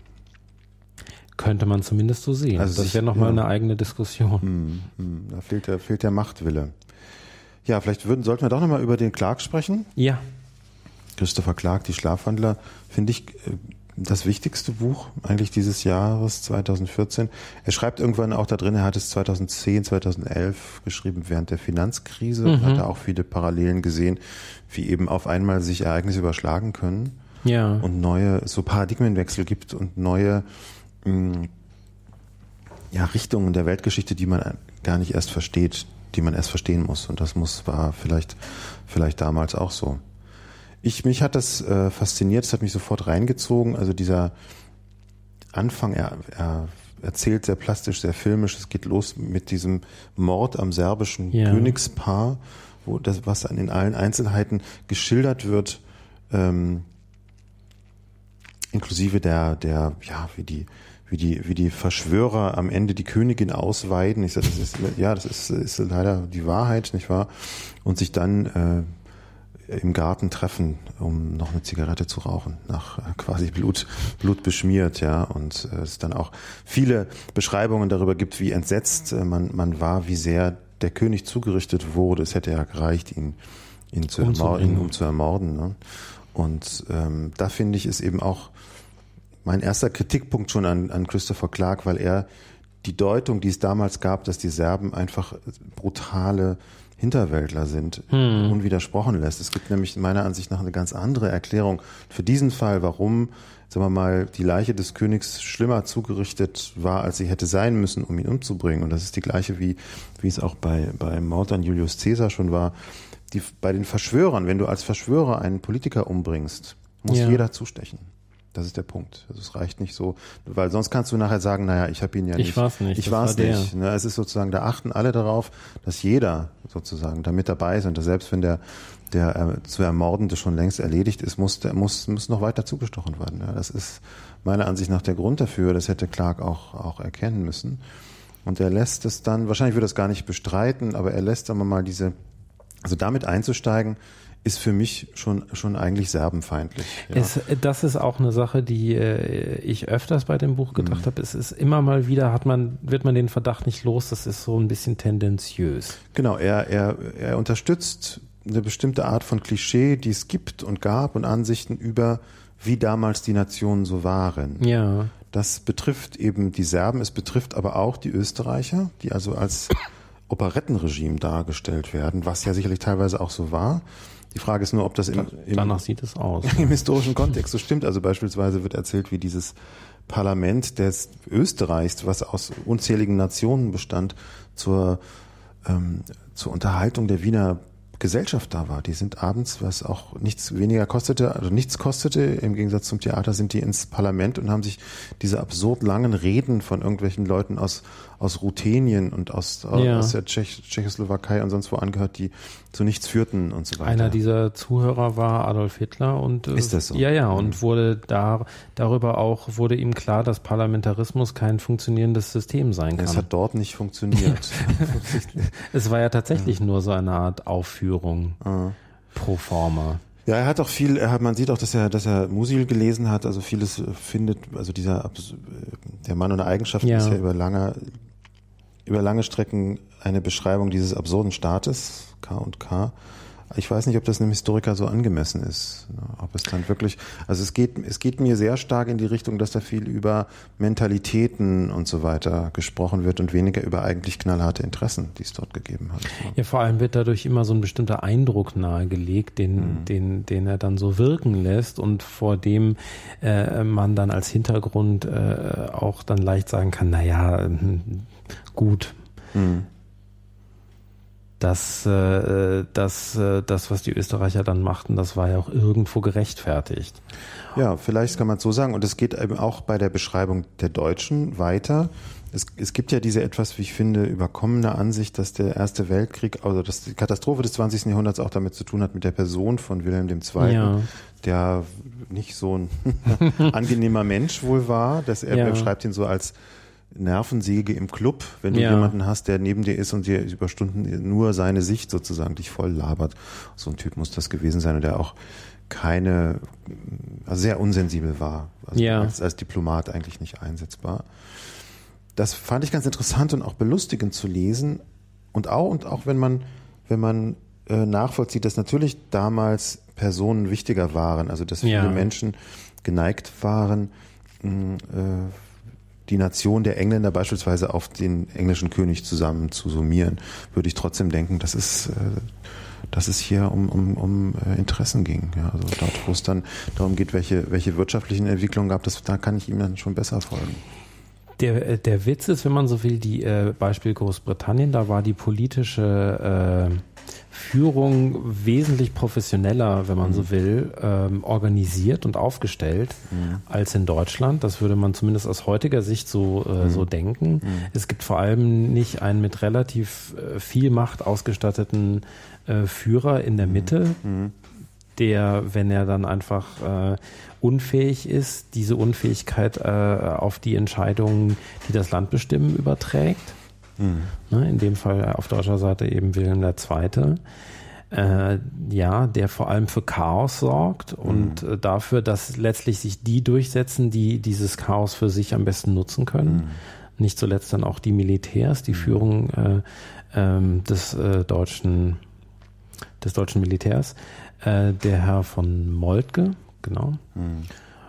Könnte man zumindest so sehen. Also das wäre nochmal ja. eine eigene Diskussion. Hm, hm, da fehlt der, fehlt der Machtwille. Ja, vielleicht würden, sollten wir doch nochmal über den Clark sprechen. Ja. Christopher Clark, die Schlafwandler, finde ich äh, das wichtigste Buch eigentlich dieses Jahres, zweitausendvierzehn. Er schreibt irgendwann auch da drin, er hat es zweitausendzehn, zweitausendelf geschrieben während der Finanzkrise mhm. und hat da auch viele Parallelen gesehen, wie eben auf einmal sich Ereignisse überschlagen können ja. und neue, so Paradigmenwechsel gibt und neue mh, ja, Richtungen der Weltgeschichte, die man gar nicht erst versteht, die man erst verstehen muss. Und das muss war vielleicht, vielleicht damals auch so. Ich, mich hat das äh, fasziniert, es hat mich sofort reingezogen. Also dieser Anfang, er, er erzählt sehr plastisch, sehr filmisch. Es geht los mit diesem Mord am serbischen ja. Königspaar, wo das, was dann in allen Einzelheiten geschildert wird, ähm, inklusive der, der, ja, wie die, wie die, wie die Verschwörer am Ende die Königin ausweiden. Ich sage, das ist, ja, das ist, ist leider die Wahrheit, nicht wahr? Und sich dann äh, im Garten treffen, um noch eine Zigarette zu rauchen, nach äh, quasi Blut, Blut beschmiert, ja, und äh, es dann auch viele Beschreibungen darüber gibt, wie entsetzt äh, man, man war, wie sehr der König zugerichtet wurde. Es hätte ja gereicht, ihn, ihn zu ermorden, ihn um zu ermorden, ne? Und ähm, da finde ich, ist eben auch mein erster Kritikpunkt schon an, an Christopher Clark, weil er die Deutung, die es damals gab, dass die Serben einfach brutale Hinterwäldler sind, hm. unwidersprochen lässt. Es gibt nämlich meiner Ansicht nach eine ganz andere Erklärung für diesen Fall, warum, sagen wir mal, die Leiche des Königs schlimmer zugerichtet war, als sie hätte sein müssen, um ihn umzubringen. Und das ist die gleiche, wie, wie es auch bei, beim Mord an Julius Caesar schon war. Die, bei den Verschwörern, wenn du als Verschwörer einen Politiker umbringst, muss ja. jeder zustechen. Das ist der Punkt. Also es reicht nicht so, weil sonst kannst du nachher sagen, naja, ich habe ihn ja nicht. Ich war's nicht. Ich war's war nicht. Ne, es ist sozusagen, da achten alle darauf, dass jeder sozusagen da mit dabei ist und dass selbst wenn der der äh, zu Ermordende schon längst erledigt ist, muss der muss muss noch weiter zugestochen werden. Ja, das ist meiner Ansicht nach der Grund dafür. Das hätte Clark auch auch erkennen müssen. Und er lässt es dann, wahrscheinlich würde er es gar nicht bestreiten, aber er lässt, sagen wir mal, diese, also damit einzusteigen, ist für mich schon schon eigentlich serbenfeindlich. Ja. Es, das ist auch eine Sache, die äh, ich öfters bei dem Buch gedacht mhm. habe. Es ist immer mal wieder, hat man, wird man den Verdacht nicht los, das ist so ein bisschen tendenziös. Genau, er, er, er unterstützt eine bestimmte Art von Klischee, die es gibt und gab und Ansichten über, wie damals die Nationen so waren. Ja. Das betrifft eben die Serben, es betrifft aber auch die Österreicher, die also als Operettenregime dargestellt werden, was ja sicherlich teilweise auch so war. Die Frage ist nur, ob das im, im, danach sieht es aus. im historischen Kontext so stimmt. Also beispielsweise wird erzählt, wie dieses Parlament des Österreichs, was aus unzähligen Nationen bestand, zur, ähm, zur Unterhaltung der Wiener Gesellschaft da war. Die sind abends, was auch nichts weniger kostete, also nichts kostete, im Gegensatz zum Theater, sind die ins Parlament und haben sich diese absurd langen Reden von irgendwelchen Leuten aus aus Ruthenien und aus, ja. aus der Tschech- Tschechoslowakei und sonst wo angehört, die zu nichts führten und so weiter. Einer dieser Zuhörer war Adolf Hitler und äh, ist das so? Ja, ja, und mhm. wurde da darüber auch wurde ihm klar, dass Parlamentarismus kein funktionierendes System sein kann. Es hat dort nicht funktioniert. Es war ja tatsächlich ja. nur so eine Art Aufführung ah. pro forma. Ja, er hat auch viel, er hat, man sieht auch, dass er, dass er Musil gelesen hat, also vieles findet, also dieser, der Mann ohne Eigenschaften ja. ist ja über lange, über lange Strecken eine Beschreibung dieses absurden Staates, K und K. Ich weiß nicht, ob das einem Historiker so angemessen ist, ob es dann wirklich, also es geht, es geht mir sehr stark in die Richtung, dass da viel über Mentalitäten und so weiter gesprochen wird und weniger über eigentlich knallharte Interessen, die es dort gegeben hat. Ja, vor allem wird dadurch immer so ein bestimmter Eindruck nahegelegt, den, mhm. den, den er dann so wirken lässt und vor dem äh, man dann als Hintergrund äh, auch dann leicht sagen kann, naja, gut. Mhm. Das, äh, das, äh, das, was die Österreicher dann machten, das war ja auch irgendwo gerechtfertigt. Ja, vielleicht kann man es so sagen. Und es geht eben auch bei der Beschreibung der Deutschen weiter. Es, es gibt ja diese etwas, wie ich finde, überkommene Ansicht, dass der Erste Weltkrieg, also dass die Katastrophe des zwanzigsten Jahrhunderts auch damit zu tun hat mit der Person von Wilhelm der Zweite., ja. der nicht so ein angenehmer Mensch wohl war. Dass er ja. beschreibt ihn so als Nervensäge im Club, wenn du ja. jemanden hast, der neben dir ist und dir über Stunden nur seine Sicht sozusagen dich voll labert. So ein Typ muss das gewesen sein und der auch keine, also sehr unsensibel war, also ja. als, als Diplomat eigentlich nicht einsetzbar. Das fand ich ganz interessant und auch belustigend zu lesen und auch, und auch wenn man, wenn man äh, nachvollzieht, dass natürlich damals Personen wichtiger waren, also dass viele ja. Menschen geneigt waren, mh, äh, die Nation der Engländer beispielsweise auf den englischen König zusammen zu summieren, würde ich trotzdem denken, dass es, äh, dass es hier um, um, um Interessen ging. Ja, also dort, wo es dann darum geht, welche, welche wirtschaftlichen Entwicklungen gab, das, da kann ich ihm dann schon besser folgen. Der, der Witz ist, wenn man so will, die äh, Beispiel Großbritannien, da war die politische äh, Führung wesentlich professioneller, wenn man mhm. so will, ähm, organisiert und aufgestellt mhm. als in Deutschland. Das würde man zumindest aus heutiger Sicht so, äh, mhm. so denken. Mhm. Es gibt vor allem nicht einen mit relativ äh, viel Macht ausgestatteten äh, Führer in der Mitte, mhm. der, wenn er dann einfach äh, unfähig ist, diese Unfähigkeit äh, auf die Entscheidungen, die das Land bestimmen, überträgt. Mhm. Ne, in dem Fall auf deutscher Seite eben Wilhelm der Zweite. Äh, ja, der vor allem für Chaos sorgt und mhm. äh, dafür, dass letztlich sich die durchsetzen, die dieses Chaos für sich am besten nutzen können. Mhm. Nicht zuletzt dann auch die Militärs, die mhm. Führung äh, ähm, des äh, deutschen des deutschen Militärs. Äh, der Herr von Moltke, genau. Mhm.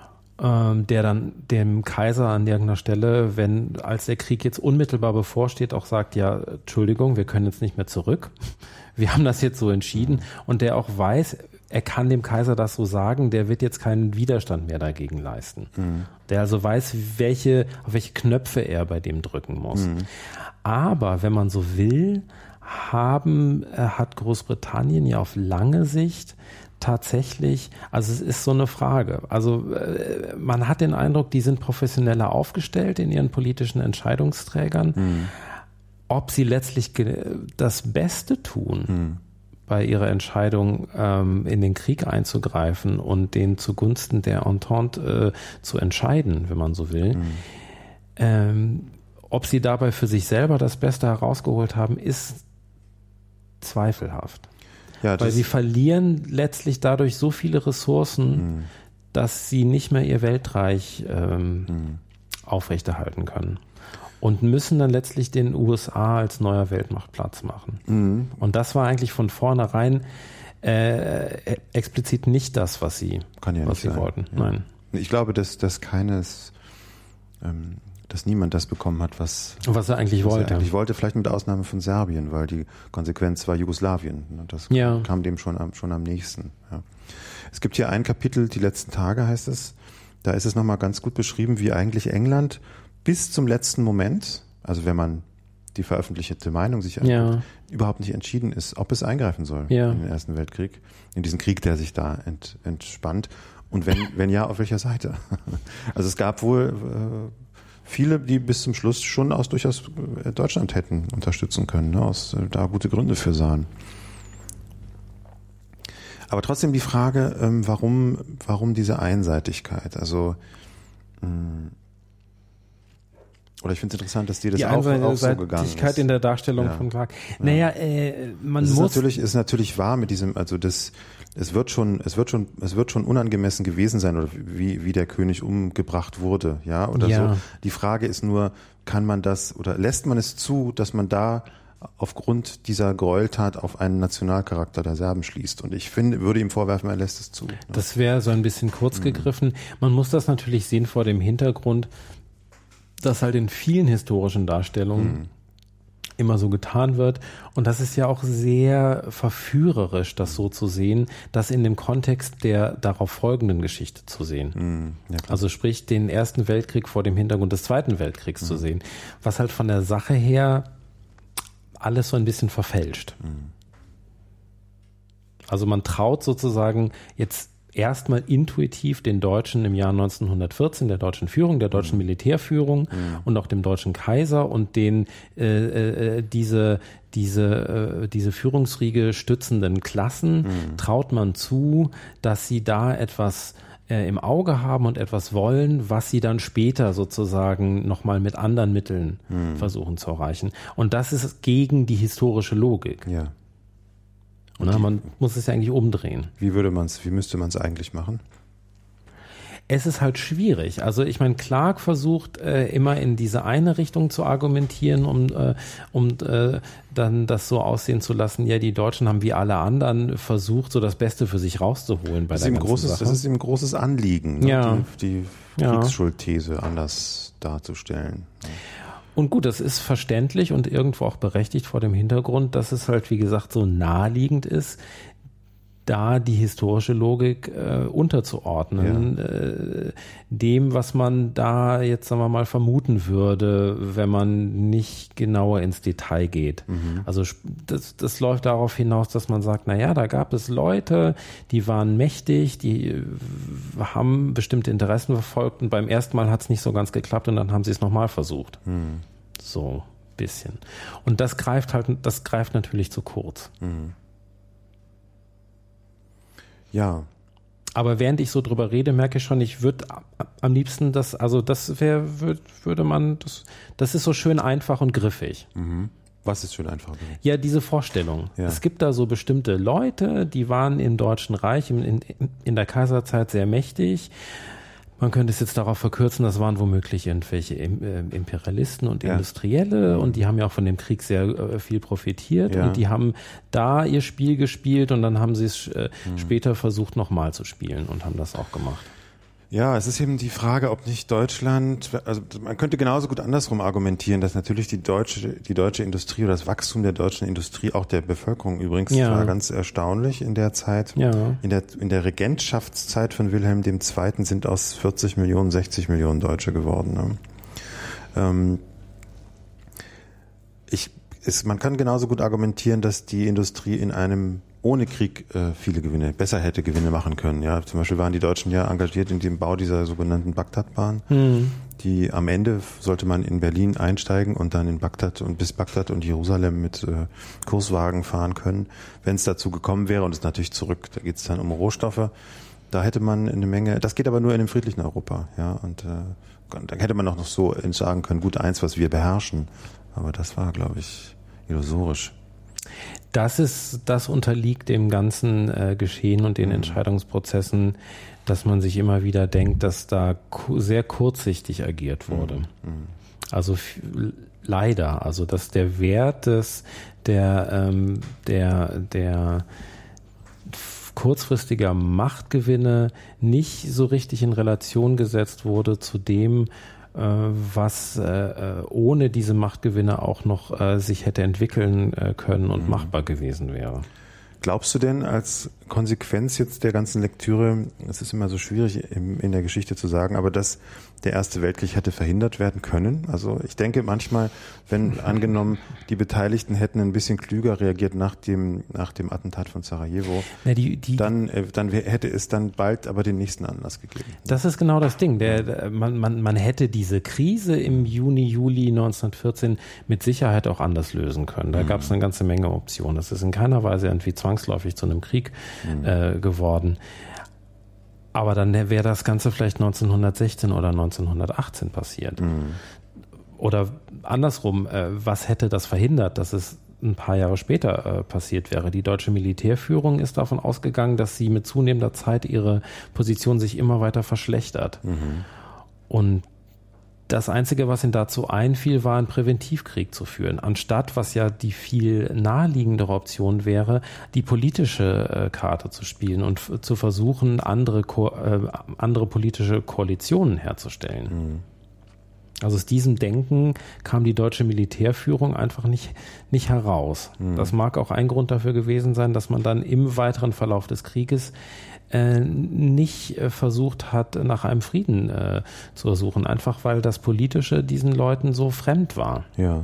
Der dann dem Kaiser an irgendeiner Stelle, wenn als der Krieg jetzt unmittelbar bevorsteht, auch sagt, ja, Entschuldigung, wir können jetzt nicht mehr zurück. Wir haben das jetzt so entschieden. Und der auch weiß, er kann dem Kaiser das so sagen, der wird jetzt keinen Widerstand mehr dagegen leisten. Mhm. Der also weiß, welche, auf welche Knöpfe er bei dem drücken muss. Mhm. Aber wenn man so will, haben, hat Großbritannien ja auf lange Sicht tatsächlich, also es ist so eine Frage. Also äh, man hat den Eindruck, die sind professioneller aufgestellt in ihren politischen Entscheidungsträgern. Mhm. Ob sie letztlich ge- das Beste tun mhm. bei ihrer Entscheidung, ähm, in den Krieg einzugreifen und den zugunsten der Entente äh, zu entscheiden, wenn man so will. Mhm. Ähm, ob sie dabei für sich selber das Beste herausgeholt haben, ist zweifelhaft. Ja, weil sie verlieren letztlich dadurch so viele Ressourcen, mhm. dass sie nicht mehr ihr Weltreich ähm, mhm. aufrechterhalten können. Und müssen dann letztlich den U S A als neuer Weltmacht Platz machen. Mhm. Und das war eigentlich von vornherein äh, explizit nicht das, was sie, Kann ja was nicht sie sein. wollten. Ja. Nein. Ich glaube, dass, dass keines... Ähm dass niemand das bekommen hat, was, was er eigentlich was wollte. Er eigentlich wollte, vielleicht mit Ausnahme von Serbien, weil die Konsequenz war Jugoslawien. Das ja. kam dem schon am, schon am nächsten. Ja. Es gibt hier ein Kapitel, die letzten Tage heißt es, da ist es nochmal ganz gut beschrieben, wie eigentlich England bis zum letzten Moment, also wenn man die veröffentlichte Meinung sich anguckt, ja. überhaupt nicht entschieden ist, ob es eingreifen soll ja. in den Ersten Weltkrieg, in diesen Krieg, der sich da ent, entspannt. Und wenn, wenn ja, auf welcher Seite? Also es gab wohl äh, viele, die bis zum Schluss schon aus durchaus Deutschland hätten unterstützen können, ne, aus äh, da gute Gründe für sahen. Aber trotzdem die Frage, ähm, warum, warum diese Einseitigkeit? Also mh, oder ich finde es interessant, dass dir das die auch, auch so gegangen ist. Die in der Darstellung ja. von Clark. Ja. Naja, äh, man das ist muss... natürlich, ist natürlich wahr mit diesem, also das, es wird schon, es wird schon, es wird schon unangemessen gewesen sein, oder wie, wie der König umgebracht wurde, ja, oder ja. so. Die Frage ist nur, kann man das, oder lässt man es zu, dass man da aufgrund dieser Gräueltat auf einen Nationalcharakter der Serben schließt? Und ich finde, würde ihm vorwerfen, er lässt es zu. Ne? Das wäre so ein bisschen kurz gegriffen. Mhm. Man muss das natürlich sehen vor dem Hintergrund, dass halt in vielen historischen Darstellungen mhm. immer so getan wird. Und das ist ja auch sehr verführerisch, das so zu sehen, das in dem Kontext der darauf folgenden Geschichte zu sehen. Mhm. Ja, also sprich, den Ersten Weltkrieg vor dem Hintergrund des Zweiten Weltkriegs mhm. zu sehen. Was halt von der Sache her alles so ein bisschen verfälscht. Mhm. Also man traut sozusagen jetzt erstmal intuitiv den Deutschen im Jahr neunzehnhundertvierzehn, der deutschen Führung, der deutschen mhm. Militärführung mhm. und auch dem deutschen Kaiser und den äh, äh, diese diese äh, diese Führungsriege stützenden Klassen mhm. traut man zu, dass sie da etwas äh, im Auge haben und etwas wollen, was sie dann später sozusagen nochmal mit anderen Mitteln mhm. versuchen zu erreichen. Und das ist gegen die historische Logik. Ja. Na, man muss es ja eigentlich umdrehen. Wie würde man es, wie müsste man es eigentlich machen? Es ist halt schwierig. Also ich meine, Clark versucht äh, immer in diese eine Richtung zu argumentieren, um, äh, um äh, dann das so aussehen zu lassen, ja, die Deutschen haben wie alle anderen versucht, so das Beste für sich rauszuholen bei das der ist ganzen großes, Sache. Das ist ihm ein großes Anliegen, ne? ja. die, die ja. Kriegsschuldthese anders darzustellen. Und gut, das ist verständlich und irgendwo auch berechtigt vor dem Hintergrund, dass es halt, wie gesagt, so naheliegend ist, da die historische Logik äh, unterzuordnen, ja. äh, dem, was man da jetzt, sagen wir mal, vermuten würde, wenn man nicht genauer ins Detail geht. Mhm. Also das, das läuft darauf hinaus, dass man sagt, na ja, da gab es Leute, die waren mächtig, die haben bestimmte Interessen verfolgt und beim ersten Mal hat es nicht so ganz geklappt und dann haben sie es nochmal versucht. Mhm. So ein bisschen. Und das greift halt, das greift natürlich zu kurz. Mhm. Ja. Aber während ich so drüber rede, merke ich schon, ich würde am liebsten das, also das wäre, würd, würde man, das, das ist so schön einfach und griffig. Mhm. Was ist schön einfach? Ja, diese Vorstellung. Ja. Es gibt da so bestimmte Leute, die waren im Deutschen Reich in, in, in der Kaiserzeit sehr mächtig. Man könnte es jetzt darauf verkürzen, das waren womöglich irgendwelche Imperialisten und ja. Industrielle und die haben ja auch von dem Krieg sehr äh, viel profitiert ja. und die haben da ihr Spiel gespielt und dann haben sie es äh, mhm. später versucht nochmal zu spielen und haben das auch gemacht. Ja, es ist eben die Frage, ob nicht Deutschland, also man könnte genauso gut andersrum argumentieren, dass natürlich die deutsche, die deutsche Industrie oder das Wachstum der deutschen Industrie, auch der Bevölkerung übrigens, ja. war ganz erstaunlich in der Zeit. Ja. In der, in der Regentschaftszeit von Wilhelm der Zweite. Sind aus vierzig Millionen sechzig Millionen Deutsche geworden. Ne? Ähm, ich, ist, man kann genauso gut argumentieren, dass die Industrie in einem ohne Krieg äh, viele Gewinne, besser hätte Gewinne machen können. Ja, zum Beispiel waren die Deutschen ja engagiert in dem Bau dieser sogenannten Bagdadbahn. Mhm. Die am Ende sollte man in Berlin einsteigen und dann in Bagdad und bis Bagdad und Jerusalem mit äh, Kurswagen fahren können, wenn es dazu gekommen wäre. Und es natürlich zurück, da geht es dann um Rohstoffe. Da hätte man eine Menge, das geht aber nur in einem friedlichen Europa. Ja, und äh, dann hätte man auch noch so sagen können, gut, eins, was wir beherrschen. Aber das war, glaube ich, illusorisch. Das ist, das unterliegt dem ganzen äh, Geschehen und den mhm. Entscheidungsprozessen, dass man sich immer wieder denkt, dass da ku- sehr kurzsichtig agiert wurde. Mhm. Also f- leider, also dass der Wert des der ähm, der der kurzfristiger Machtgewinne nicht so richtig in Relation gesetzt wurde zu dem, was äh, ohne diese Machtgewinne auch noch äh, sich hätte entwickeln äh, können und mhm. machbar gewesen wäre. Glaubst du denn als Konsequenz jetzt der ganzen Lektüre, es ist immer so schwierig in, in der Geschichte zu sagen, aber dass der Erste Weltkrieg hätte verhindert werden können? Also ich denke manchmal, wenn angenommen die Beteiligten hätten ein bisschen klüger reagiert nach dem nach dem Attentat von Sarajevo, Na, die, die, dann äh, dann hätte es dann bald aber den nächsten Anlass gegeben. Das ist genau das Ding. Der, der, man, man, man hätte diese Krise im Juni, Juli neunzehnhundertvierzehn mit Sicherheit auch anders lösen können. Da mhm. gab es eine ganze Menge Optionen. Das ist in keiner Weise irgendwie zwangsläufig zu einem Krieg mhm. äh, geworden. Aber dann wäre das Ganze vielleicht neunzehnhundertsechzehn oder neunzehnhundertachtzehn passiert. Mhm. Oder andersrum, äh, was hätte das verhindert, dass es ein paar Jahre später äh, passiert wäre? Die deutsche Militärführung ist davon ausgegangen, dass sie mit zunehmender Zeit ihre Position sich immer weiter verschlechtert. Mhm. Und das Einzige, was ihnen dazu einfiel, war, einen Präventivkrieg zu führen, anstatt, was ja die viel naheliegendere Option wäre, die politische äh, Karte zu spielen und f- zu versuchen, andere, Ko- äh, andere politische Koalitionen herzustellen. Mhm. Also aus diesem Denken kam die deutsche Militärführung einfach nicht, nicht heraus. Mhm. Das mag auch ein Grund dafür gewesen sein, dass man dann im weiteren Verlauf des Krieges äh, nicht äh, versucht hat, nach einem Frieden äh, zu ersuchen, einfach weil das Politische diesen Leuten so fremd war. Ja.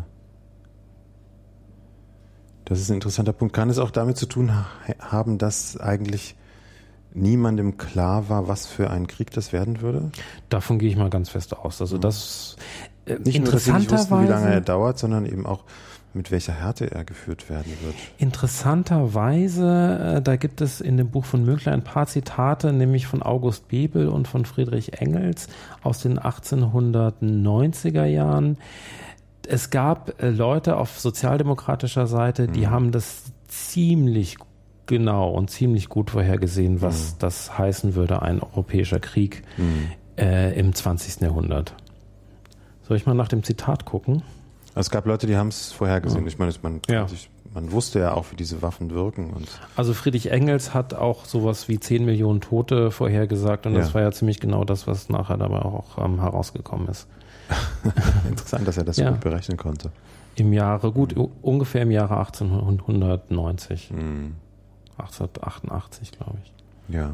Das ist ein interessanter Punkt. Kann es auch damit zu tun ha- haben, dass eigentlich niemandem klar war, was für ein Krieg das werden würde? Davon gehe ich mal ganz fest aus. Also das äh, nicht nur, dass sie nicht wussten, wie lange er dauert, sondern eben auch, mit welcher Härte er geführt werden wird. Interessanterweise, äh, da gibt es in dem Buch von Münkler ein paar Zitate, nämlich von August Bebel und von Friedrich Engels aus den achtzehnhundertneunziger Jahren. Es gab äh, Leute auf sozialdemokratischer Seite, die mhm. haben das ziemlich genau und ziemlich gut vorhergesehen, was mhm. das heißen würde, ein europäischer Krieg mhm. äh, im zwanzigsten Jahrhundert. Soll ich mal nach dem Zitat gucken? Es gab Leute, die haben es vorhergesehen. Ja. Ich meine, man, ja. sich, man wusste ja auch, wie diese Waffen wirken. Und also Friedrich Engels hat auch sowas wie zehn Millionen Tote vorhergesagt und ja. das war ja ziemlich genau das, was nachher dabei auch ähm, herausgekommen ist. Interessant, dass er das so ja. gut berechnen konnte. Im Jahre, gut, mhm. ungefähr im Jahre achtzehnhundertneunzig. Mhm. achtzehnhundertachtundachtzig, glaube ich. Ja.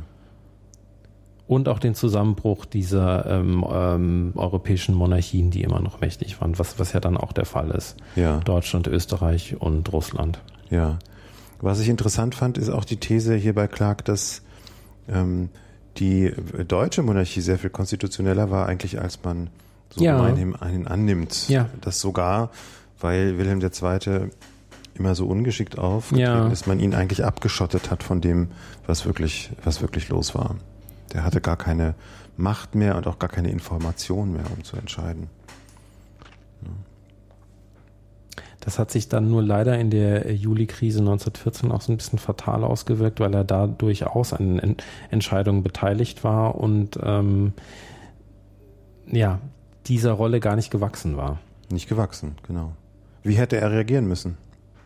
Und auch den Zusammenbruch dieser ähm, ähm, europäischen Monarchien, die immer noch mächtig waren, was, was ja dann auch der Fall ist. Ja. Deutschland, Österreich und Russland. Ja. Was ich interessant fand, ist auch die These hier bei Clark, dass ähm, die deutsche Monarchie sehr viel konstitutioneller war eigentlich, als man so ja. gemeinhin einen annimmt. Ja. Das sogar, weil Wilhelm der Zweite immer so ungeschickt aufgetreten ja. ist, man ihn eigentlich abgeschottet hat von dem, was wirklich, was wirklich los war. Der hatte gar keine Macht mehr und auch gar keine Information mehr, um zu entscheiden. Ja. Das hat sich dann nur leider in der Juli-Krise neunzehnhundertvierzehn auch so ein bisschen fatal ausgewirkt, weil er da durchaus an Ent- Entscheidungen beteiligt war und ähm, ja, dieser Rolle gar nicht gewachsen war. Nicht gewachsen, genau. Wie hätte er reagieren müssen?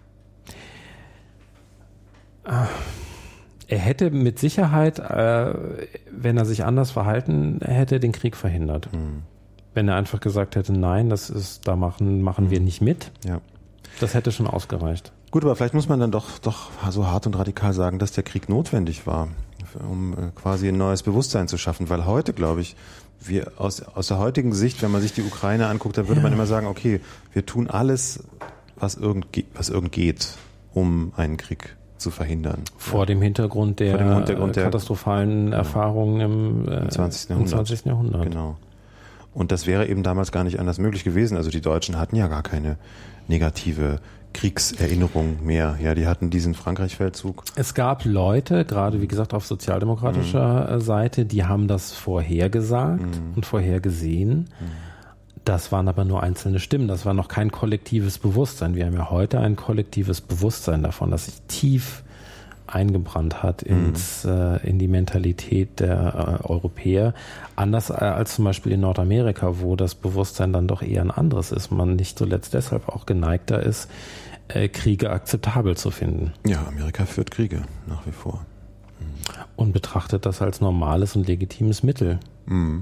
Ah. Er hätte mit Sicherheit, äh, wenn er sich anders verhalten hätte, den Krieg verhindert. Mhm. Wenn er einfach gesagt hätte, nein, das ist, da machen, machen mhm. wir nicht mit. Ja. Das hätte schon ausgereicht. Gut, aber vielleicht muss man dann doch, doch so hart und radikal sagen, dass der Krieg notwendig war, um äh, quasi ein neues Bewusstsein zu schaffen. Weil heute, glaube ich, wir aus, aus der heutigen Sicht, wenn man sich die Ukraine anguckt, da würde ja. man immer sagen, okay, wir tun alles, was irgend, was irgend geht, um einen Krieg zu verhindern. Vor ja. dem Hintergrund der, dem Hintergrund der katastrophalen ja. Erfahrungen im, äh, im zwanzigsten Jahrhundert. Im zwanzigsten Jahrhundert. Genau. Und das wäre eben damals gar nicht anders möglich gewesen. Also die Deutschen hatten ja gar keine negative Kriegserinnerung mehr. Ja, die hatten diesen Frankreich-Feldzug. Es gab Leute, gerade wie gesagt auf sozialdemokratischer mhm. Seite, die haben das vorhergesagt mhm. und vorhergesehen. Mhm. Das waren aber nur einzelne Stimmen. Das war noch kein kollektives Bewusstsein. Wir haben ja heute ein kollektives Bewusstsein davon, das sich tief eingebrannt hat ins, mhm. äh, in die Mentalität der äh, Europäer. Anders äh, als zum Beispiel in Nordamerika, wo das Bewusstsein dann doch eher ein anderes ist. Man nicht zuletzt deshalb auch geneigter ist, äh, Kriege akzeptabel zu finden. Ja, Amerika führt Kriege nach wie vor. Mhm. Und betrachtet das als normales und legitimes Mittel. Mhm.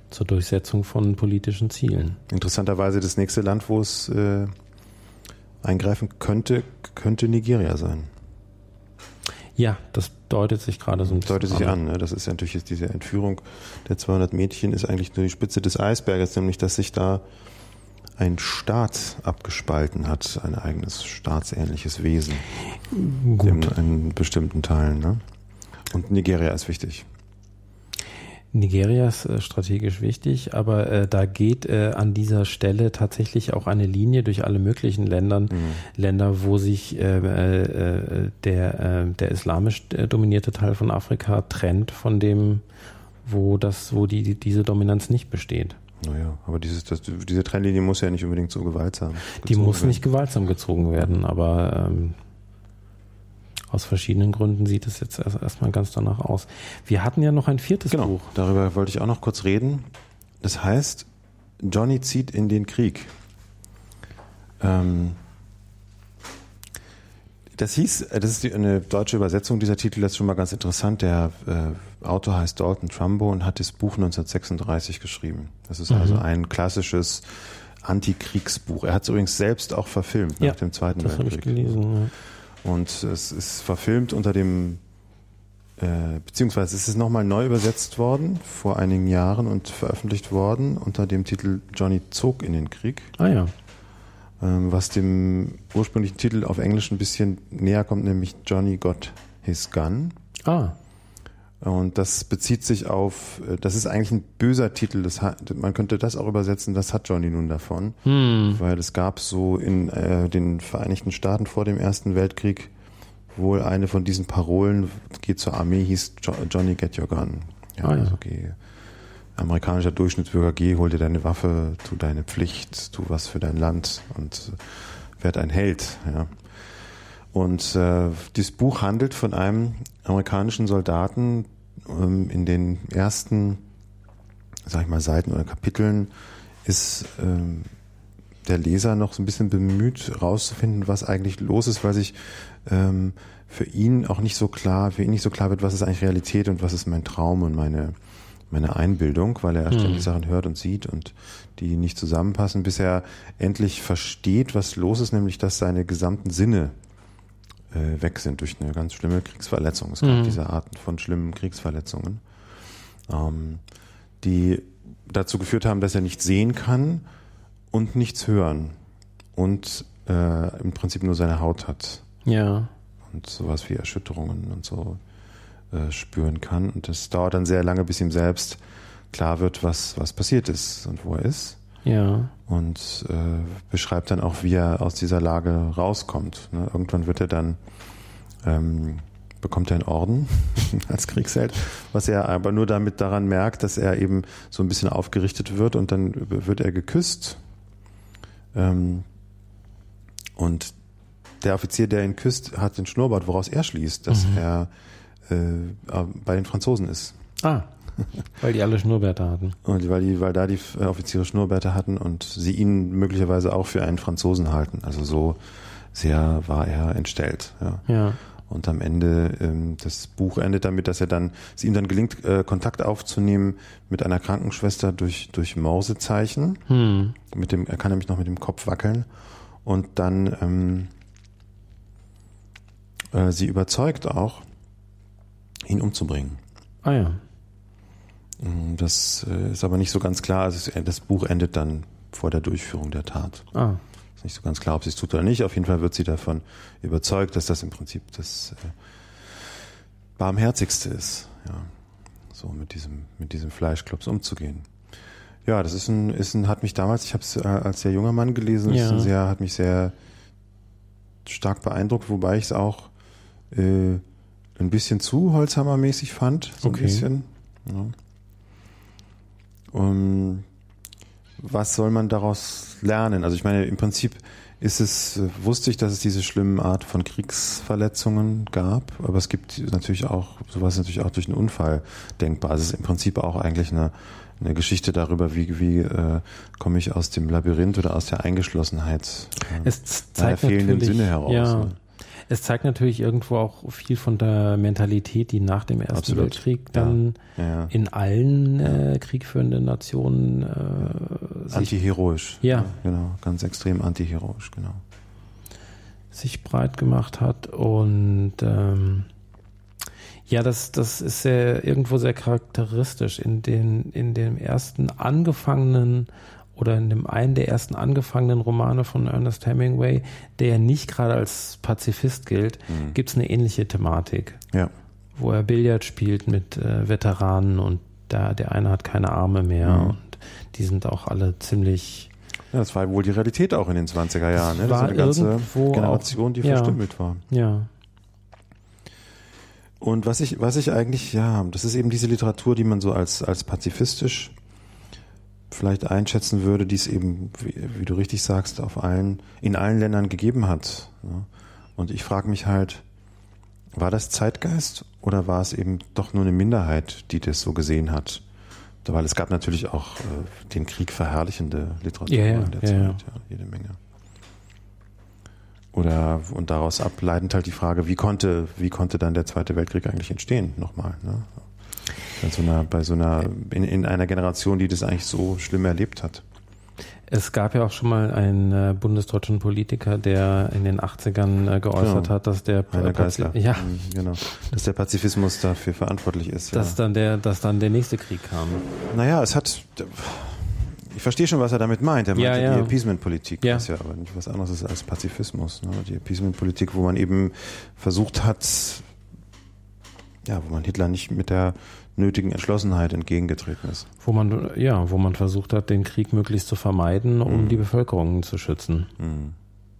zur Durchsetzung von politischen Zielen. Interessanterweise das nächste Land, wo es äh, eingreifen könnte, könnte Nigeria sein. Ja, das deutet sich gerade so ein bisschen deutet sich an. Ne? Das ist ja natürlich jetzt diese Entführung der zweihundert Mädchen ist eigentlich nur die Spitze des Eisberges, nämlich dass sich da ein Staat abgespalten hat, ein eigenes staatsähnliches Wesen. Gut. In, in bestimmten Teilen. Ne? Und Nigeria ist wichtig. Nigeria ist äh, strategisch wichtig, aber äh, da geht äh, an dieser Stelle tatsächlich auch eine Linie durch alle möglichen Ländern, mhm. Länder, wo sich äh, äh, der, äh, der islamisch äh, dominierte Teil von Afrika trennt von dem, wo das, wo die, die diese Dominanz nicht besteht. Naja, aber dieses, das, diese Trennlinie muss ja nicht unbedingt so gewaltsam Die muss werden. nicht gewaltsam gezogen werden, aber ähm, aus verschiedenen Gründen sieht es jetzt erst erstmal ganz danach aus. Wir hatten ja noch ein viertes genau, Buch. Darüber wollte ich auch noch kurz reden. Das heißt, Johnny zieht in den Krieg. Ähm, das hieß, das ist die, eine deutsche Übersetzung dieser Titel, das ist schon mal ganz interessant. Der äh, Autor heißt Dalton Trumbo und hat das Buch neunzehnhundertsechsunddreißig geschrieben. Das ist mhm. also ein klassisches Antikriegsbuch. Er hat es übrigens selbst auch verfilmt ja, nach dem Zweiten das Weltkrieg. Habe ich gelesen, ja. Und es ist verfilmt unter dem, äh, beziehungsweise es ist nochmal neu übersetzt worden vor einigen Jahren und veröffentlicht worden unter dem Titel Johnny zog in den Krieg. Ah ja. Ähm, was dem ursprünglichen Titel auf Englisch ein bisschen näher kommt, nämlich Johnny got his gun. Ah. Und das bezieht sich auf, das ist eigentlich ein böser Titel, das hat, man könnte das auch übersetzen, das hat Johnny nun davon, hm. weil es gab so in äh, den Vereinigten Staaten vor dem Ersten Weltkrieg wohl eine von diesen Parolen, geht zur Armee, hieß Johnny get your gun. Ja, ah, ja. Also geh, amerikanischer Durchschnittsbürger, geh, hol dir deine Waffe, tu deine Pflicht, tu was für dein Land und werd ein Held. Ja. Und äh, dieses Buch handelt von einem amerikanischen Soldaten. Ähm, in den ersten, sag ich mal, Seiten oder Kapiteln ist ähm, der Leser noch so ein bisschen bemüht, rauszufinden, was eigentlich los ist, weil sich ähm, für ihn auch nicht so klar, für ihn nicht so klar wird, was ist eigentlich Realität und was ist mein Traum und meine meine Einbildung, weil er ständig hm. Sachen hört und sieht und die nicht zusammenpassen, bis er endlich versteht, was los ist, nämlich dass seine gesamten Sinne weg sind durch eine ganz schlimme Kriegsverletzung. Es gab mhm. diese Arten von schlimmen Kriegsverletzungen, ähm, die dazu geführt haben, dass er nicht sehen kann und nichts hören und äh, im Prinzip nur seine Haut hat. Ja. Und sowas wie Erschütterungen und so äh, spüren kann. Und es dauert dann sehr lange, bis ihm selbst klar wird, was, was passiert ist und wo er ist. Ja. Und äh, beschreibt dann auch, wie er aus dieser Lage rauskommt. Ne? Irgendwann wird er dann, ähm, bekommt er einen Orden als Kriegsheld, was er aber nur damit daran merkt, dass er eben so ein bisschen aufgerichtet wird und dann wird er geküsst. Ähm, und der Offizier, der ihn küsst, hat den Schnurrbart, woraus er schließt, dass mhm. er äh, bei den Franzosen ist. Ah. Weil die alle Schnurrbärte hatten. Und weil die, weil da die Offiziere Schnurrbärte hatten und sie ihn möglicherweise auch für einen Franzosen halten. Also so sehr war er entstellt. Ja. ja. Und am Ende, ähm, das Buch endet damit, dass er dann, es ihm dann gelingt, äh, Kontakt aufzunehmen mit einer Krankenschwester durch, durch Morsezeichen. Hm. Mit dem, er kann nämlich noch mit dem Kopf wackeln. Und dann, ähm, äh, sie überzeugt auch, ihn umzubringen. Ah ja. Das ist aber nicht so ganz klar. Also das Buch endet dann vor der Durchführung der Tat. Ah. Ist nicht so ganz klar, ob sie es tut oder nicht. Auf jeden Fall wird sie davon überzeugt, dass das im Prinzip das äh, Barmherzigste ist, ja, so mit diesem mit diesem Fleischklops umzugehen. Ja, das ist ein ist ein hat mich damals, ich habe es äh, als sehr junger Mann gelesen, ja. ist ein sehr hat mich sehr stark beeindruckt, wobei ich es auch äh, ein bisschen zu Holzhammer-mäßig fand, so okay. ein bisschen. Ja. Um, was soll man daraus lernen? Also ich meine, im Prinzip ist es, wusste ich, dass es diese schlimmen Art von Kriegsverletzungen gab, aber es gibt natürlich auch, sowas ist natürlich auch durch einen Unfall denkbar. Also es ist im Prinzip auch eigentlich eine, eine Geschichte darüber, wie, wie äh, komme ich aus dem Labyrinth oder aus der Eingeschlossenheit äh, es zeigt fehlenden Sinne heraus. Ja. Ne? Es zeigt natürlich irgendwo auch viel von der Mentalität, die nach dem Ersten Absolut. Weltkrieg dann ja. Ja, ja. in allen äh, kriegführenden Nationen äh, sich, antiheroisch. Ja. Genau, ganz extrem antiheroisch, genau. sich breit gemacht hat. Und ähm, ja, das, das ist sehr, irgendwo sehr charakteristisch. In den, in dem ersten angefangenen oder in dem einen der ersten angefangenen Romane von Ernest Hemingway, der nicht gerade als Pazifist gilt, mhm. gibt es eine ähnliche Thematik. Ja. Wo er Billard spielt mit äh, Veteranen und da, der eine hat keine Arme mehr mhm. und die sind auch alle ziemlich... Ja, das war wohl die Realität auch in den zwanziger Jahren. Das, ne? Das war eine ganze Generation, auch, die ja, verstümmelt war. Ja. Und was ich, was ich eigentlich, ja, das ist eben diese Literatur, die man so als, als pazifistisch vielleicht einschätzen würde, die es eben, wie, wie du richtig sagst, auf allen, in allen Ländern gegeben hat. Ja. Und ich frage mich halt, war das Zeitgeist oder war es eben doch nur eine Minderheit, die das so gesehen hat? Weil es gab natürlich auch äh, den Krieg verherrlichende Literatur ja, ja, in der ja, Zeit, ja. ja, jede Menge. Oder und daraus ableitend halt die Frage, wie konnte, wie konnte dann der Zweite Weltkrieg eigentlich entstehen? Nochmal, ne? Bei so einer, bei so einer, in, in einer Generation, die das eigentlich so schlimm erlebt hat. Es gab ja auch schon mal einen äh, bundesdeutschen Politiker, der in den achtzigern äh, geäußert genau. hat, dass der Rainer Geißler. Ja. Mhm, genau. Dass der Pazifismus dafür verantwortlich ist. Dass ja. dann der, dass dann der nächste Krieg kam. Naja, es hat, ich verstehe schon, was er damit meint. Er meint ja, ja. die Appeasement-Politik, ja. was ja aber nicht was anderes ist als Pazifismus. Ne? Die Appeasement-Politik, wo man eben versucht hat, ja, wo man Hitler nicht mit der nötigen Entschlossenheit entgegengetreten ist. Wo man, ja, wo man versucht hat, den Krieg möglichst zu vermeiden, um mhm. die Bevölkerung zu schützen. Mhm.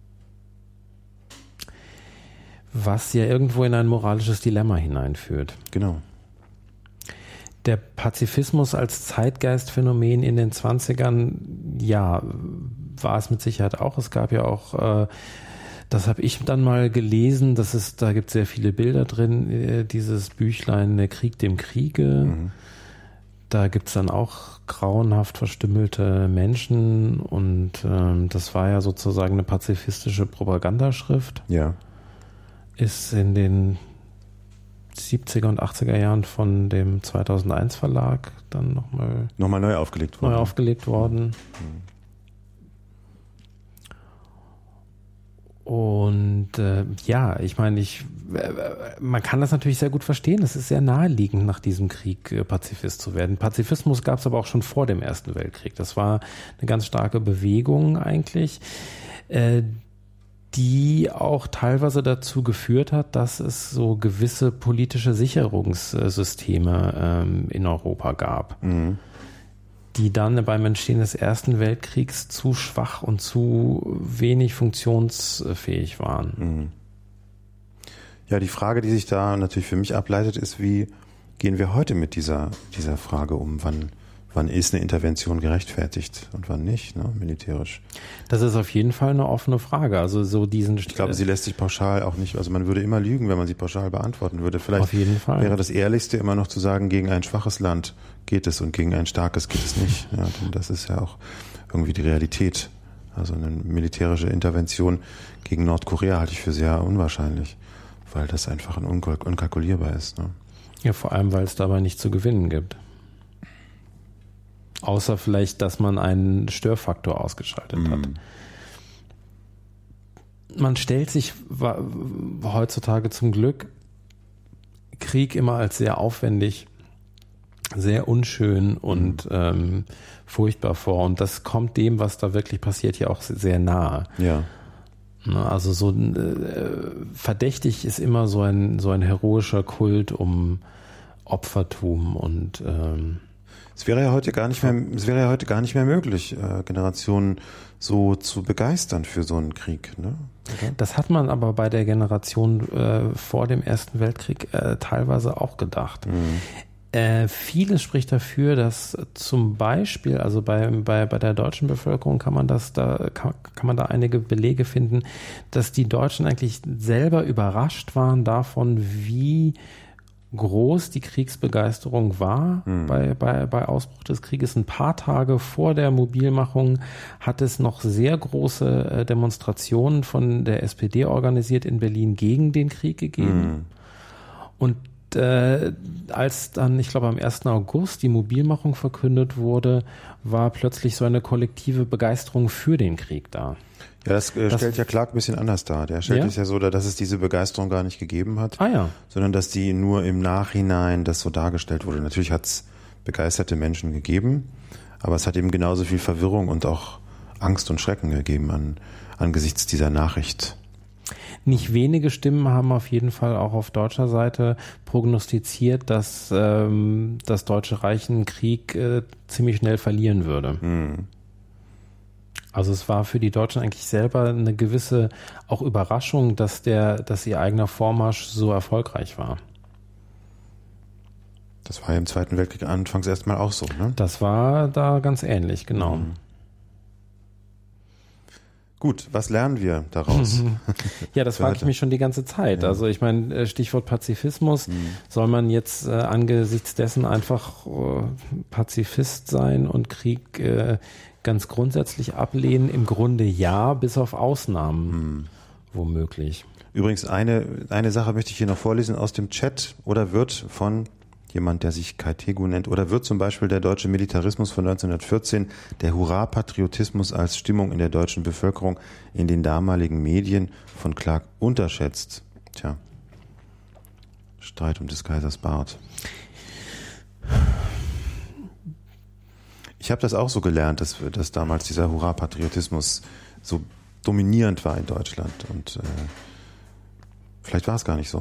Was ja irgendwo in ein moralisches Dilemma hineinführt. Genau. Der Pazifismus als Zeitgeistphänomen in den zwanzigern, ja, war es mit Sicherheit auch. Es gab ja auch, äh, das habe ich dann mal gelesen, das ist, da gibt es sehr viele Bilder drin, äh, dieses Büchlein Der Krieg dem Kriege. Mhm. Da gibt es dann auch grauenhaft verstümmelte Menschen und ähm, das war ja sozusagen eine pazifistische Propagandaschrift. Ja. Ist in den siebziger und achtziger Jahren von dem zweitausendeins Verlag dann nochmal nochmal neu aufgelegt worden. Neu aufgelegt worden. Mhm. Und äh, ja, ich meine, ich, äh, man kann das natürlich sehr gut verstehen. Es ist sehr naheliegend, nach diesem Krieg äh, Pazifist zu werden. Pazifismus gab es aber auch schon vor dem Ersten Weltkrieg. Das war eine ganz starke Bewegung eigentlich, äh, die auch teilweise dazu geführt hat, dass es so gewisse politische Sicherungssysteme ähm, in Europa gab. Mhm. Die dann beim Entstehen des Ersten Weltkriegs zu schwach und zu wenig funktionsfähig waren. Mhm. Ja, die Frage, die sich da natürlich für mich ableitet, ist, wie gehen wir heute mit dieser, dieser Frage um? Wann, wann ist eine Intervention gerechtfertigt und wann nicht, ne, militärisch? Das ist auf jeden Fall eine offene Frage. Also so diesen. Ich glaube, sie lässt sich pauschal auch nicht, also man würde immer lügen, wenn man sie pauschal beantworten würde. Vielleicht auf jeden Fall. Wäre das Ehrlichste immer noch zu sagen, gegen ein schwaches Land geht es und gegen ein starkes geht es nicht. Ja, denn das ist ja auch irgendwie die Realität. Also eine militärische Intervention gegen Nordkorea halte ich für sehr unwahrscheinlich, weil das einfach unkalk- unkalkulierbar ist. Ne? Ja, vor allem, weil es dabei nicht zu gewinnen gibt. Außer vielleicht, dass man einen Störfaktor ausgeschaltet mm. hat. Man stellt sich heutzutage zum Glück Krieg immer als sehr aufwendig, sehr unschön und mhm. ähm, furchtbar vor. Und das kommt dem, was da wirklich passiert, ja auch sehr nahe. Ja. Also so äh, verdächtig ist immer so ein, so ein heroischer Kult um Opfertum und ähm, es wäre ja heute gar nicht mehr, es wäre ja heute gar nicht mehr möglich, äh, Generationen so zu begeistern für so einen Krieg, ne? Oder? Das hat man aber bei der Generation äh, vor dem Ersten Weltkrieg äh, teilweise auch gedacht. Mhm. Äh, vieles spricht dafür, dass zum Beispiel, also bei, bei, bei der deutschen Bevölkerung kann man das da, kann, kann man da einige Belege finden, dass die Deutschen eigentlich selber überrascht waren davon, wie groß die Kriegsbegeisterung war hm. bei, bei, bei Ausbruch des Krieges. Ein paar Tage vor der Mobilmachung hat es noch sehr große äh, Demonstrationen von der S P D organisiert in Berlin gegen den Krieg gegeben. Hm. Und äh, als dann, ich glaube am ersten August die Mobilmachung verkündet wurde, war plötzlich so eine kollektive Begeisterung für den Krieg da. Ja, das, äh, das stellt ja Clark ein bisschen anders dar. Der stellt ja? es ja so dar, dass es diese Begeisterung gar nicht gegeben hat, ah, ja. sondern dass die nur im Nachhinein das so dargestellt wurde. Natürlich hat es begeisterte Menschen gegeben, aber es hat eben genauso viel Verwirrung und auch Angst und Schrecken gegeben an, angesichts dieser Nachricht. Nicht wenige Stimmen haben auf jeden Fall auch auf deutscher Seite prognostiziert, dass ähm, das Deutsche Reich einen Krieg äh, ziemlich schnell verlieren würde. Hm. Also es war für die Deutschen eigentlich selber eine gewisse auch Überraschung, dass der, dass ihr eigener Vormarsch so erfolgreich war. Das war ja im Zweiten Weltkrieg anfangs erstmal auch so, ne? Das war da ganz ähnlich, genau. Mhm. Gut, was lernen wir daraus? Ja, das frage ich mich schon die ganze Zeit. Ja. Also ich meine, Stichwort Pazifismus, mhm. soll man jetzt äh, angesichts dessen einfach äh, Pazifist sein und Krieg äh, ganz grundsätzlich ablehnen? Im Grunde ja, bis auf Ausnahmen mhm. womöglich. Übrigens, eine, eine Sache möchte ich hier noch vorlesen aus dem Chat oder wird von jemand, der sich Kaitegu nennt, oder wird zum Beispiel der deutsche Militarismus von neunzehnhundertvierzehn, der Hurra-Patriotismus als Stimmung in der deutschen Bevölkerung in den damaligen Medien von Clark unterschätzt? Tja, Streit um des Kaisers Bart. Ich habe das auch so gelernt, dass, dass damals dieser Hurra-Patriotismus so dominierend war in Deutschland und äh, vielleicht war es gar nicht so.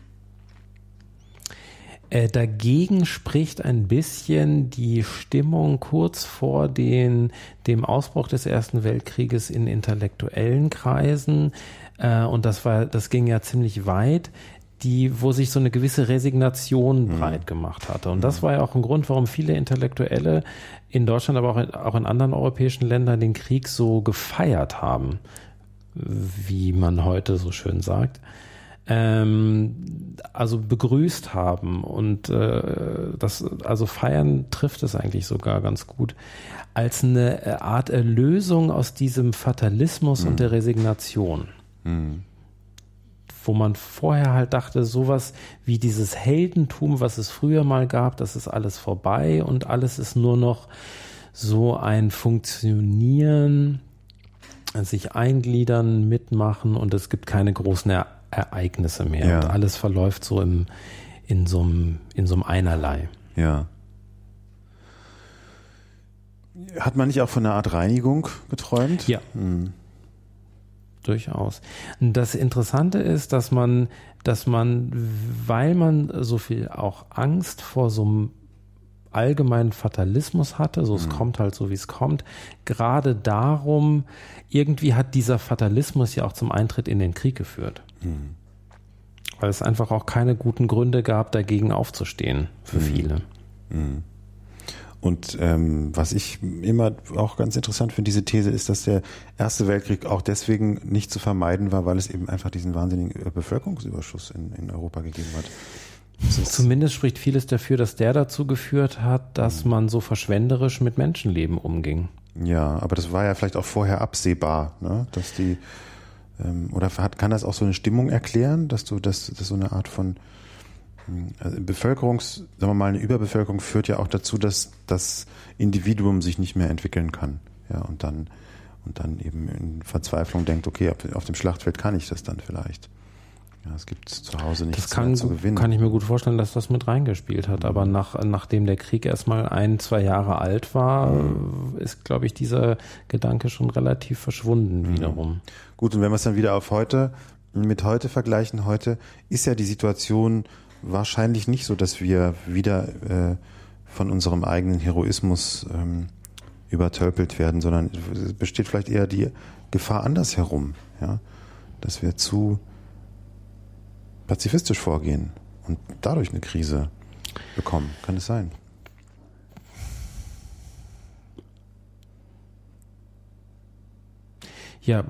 Äh, dagegen spricht ein bisschen die Stimmung kurz vor den, dem Ausbruch des Ersten Weltkrieges in intellektuellen Kreisen. Äh, und das war, das ging ja ziemlich weit, die, wo sich so eine gewisse Resignation mhm. breit gemacht hatte. Und mhm. das war ja auch ein Grund, warum viele Intellektuelle in Deutschland, aber auch in, auch in anderen europäischen Ländern den Krieg so gefeiert haben, wie man heute so schön sagt. Ähm, also begrüßt haben und äh, das, also feiern trifft es eigentlich sogar ganz gut, als eine Art Erlösung aus diesem Fatalismus mhm. und der Resignation. Mhm. Wo man vorher halt dachte, sowas wie dieses Heldentum, was es früher mal gab, das ist alles vorbei und alles ist nur noch so ein Funktionieren, sich eingliedern, mitmachen und es gibt keine großen Ereignisse. Ereignisse mehr ja. und alles verläuft so im, in so einem, in so einem Einerlei. Ja. Hat man nicht auch von einer Art Reinigung geträumt? Ja. Hm. Durchaus. Das Interessante ist, dass man, dass man, weil man so viel auch Angst vor so einem allgemeinen Fatalismus hatte, so es mhm. kommt halt so, wie es kommt, gerade darum, irgendwie hat dieser Fatalismus ja auch zum Eintritt in den Krieg geführt. Mhm. Weil es einfach auch keine guten Gründe gab, dagegen aufzustehen für mhm. viele. Mhm. Und ähm, was ich immer auch ganz interessant finde, diese These ist, dass der Erste Weltkrieg auch deswegen nicht zu vermeiden war, weil es eben einfach diesen wahnsinnigen Bevölkerungsüberschuss in, in Europa gegeben hat. Zumindest spricht vieles dafür, dass der dazu geführt hat, dass man so verschwenderisch mit Menschenleben umging. Ja, aber das war ja vielleicht auch vorher absehbar, ne? Dass die ähm, oder hat, kann das auch so eine Stimmung erklären, dass du das, das so eine Art von also Bevölkerungs, sagen wir mal, eine Überbevölkerung führt ja auch dazu, dass das Individuum sich nicht mehr entwickeln kann, ja, und dann und dann eben in Verzweiflung denkt, okay, auf dem Schlachtfeld kann ich das dann vielleicht. Ja, es gibt zu Hause nichts das kann, zu gewinnen. Kann ich mir gut vorstellen, dass das mit reingespielt hat. Mhm. Aber nach, nachdem der Krieg erstmal ein, zwei Jahre alt war, mhm. ist, glaube ich, dieser Gedanke schon relativ verschwunden mhm. wiederum. Gut, und wenn wir es dann wieder auf heute, mit heute vergleichen, heute ist ja die Situation wahrscheinlich nicht so, dass wir wieder äh, von unserem eigenen Heroismus ähm, übertölpelt werden, sondern es besteht vielleicht eher die Gefahr andersherum, ja, dass wir zu pazifistisch vorgehen und dadurch eine Krise bekommen. Kann es sein? Ja,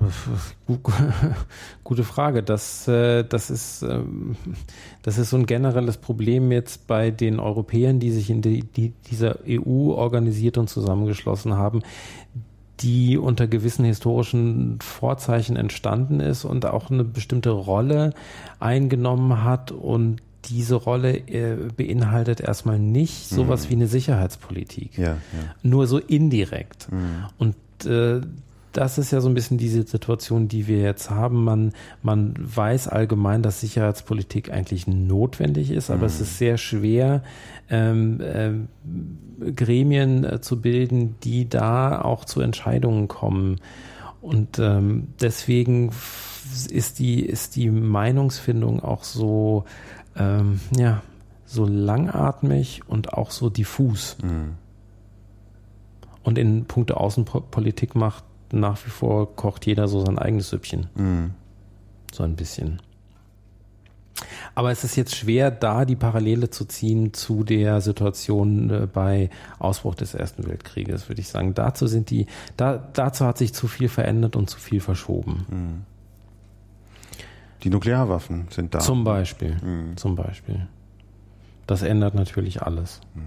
gute Frage. Das, das ist, das ist so ein generelles Problem jetzt bei den Europäern, die sich in die, die, dieser E U organisiert und zusammengeschlossen haben, die unter gewissen historischen Vorzeichen entstanden ist und auch eine bestimmte Rolle eingenommen hat, und diese Rolle äh, beinhaltet erstmal nicht sowas mhm. wie eine Sicherheitspolitik. Ja, ja. Nur so indirekt. Mhm. Und äh, das ist ja so ein bisschen diese Situation, die wir jetzt haben. Man, man weiß allgemein, dass Sicherheitspolitik eigentlich notwendig ist, aber mhm. es ist sehr schwer, ähm, äh, Gremien äh, zu bilden, die da auch zu Entscheidungen kommen. Und ähm, deswegen ist die, ist die Meinungsfindung auch so, ähm, ja, so langatmig und auch so diffus. Mhm. Und in puncto Außenpolitik macht nach wie vor, kocht jeder so sein eigenes Süppchen. Mhm. So ein bisschen. Aber es ist jetzt schwer, da die Parallele zu ziehen zu der Situation äh, bei Ausbruch des Ersten Weltkrieges, würde ich sagen. Dazu sind die, da, dazu hat sich zu viel verändert und zu viel verschoben. Mhm. Die Nuklearwaffen sind da. Zum Beispiel. Mhm. Zum Beispiel. Das ändert natürlich alles. Mhm.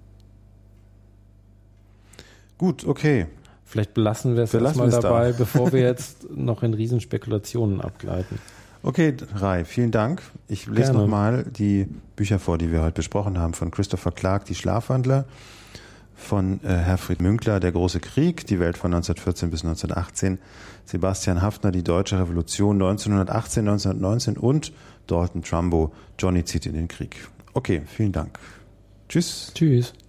Gut, okay. Vielleicht belassen wir es erstmal dabei, da. bevor wir jetzt noch in Riesenspekulationen abgleiten. Okay, Rai, vielen Dank. Ich lese nochmal die Bücher vor, die wir heute besprochen haben. Von Christopher Clark, Die Schlafwandler. Von äh, Herfried Münkler, Der große Krieg, die Welt von neunzehnhundertvierzehn bis neunzehnhundertachtzehn. Sebastian Haffner, Die deutsche Revolution neunzehnhundertachtzehn, neunzehnhundertneunzehn. Und Dalton Trumbo, Johnny zieht in den Krieg. Okay, vielen Dank. Tschüss. Tschüss.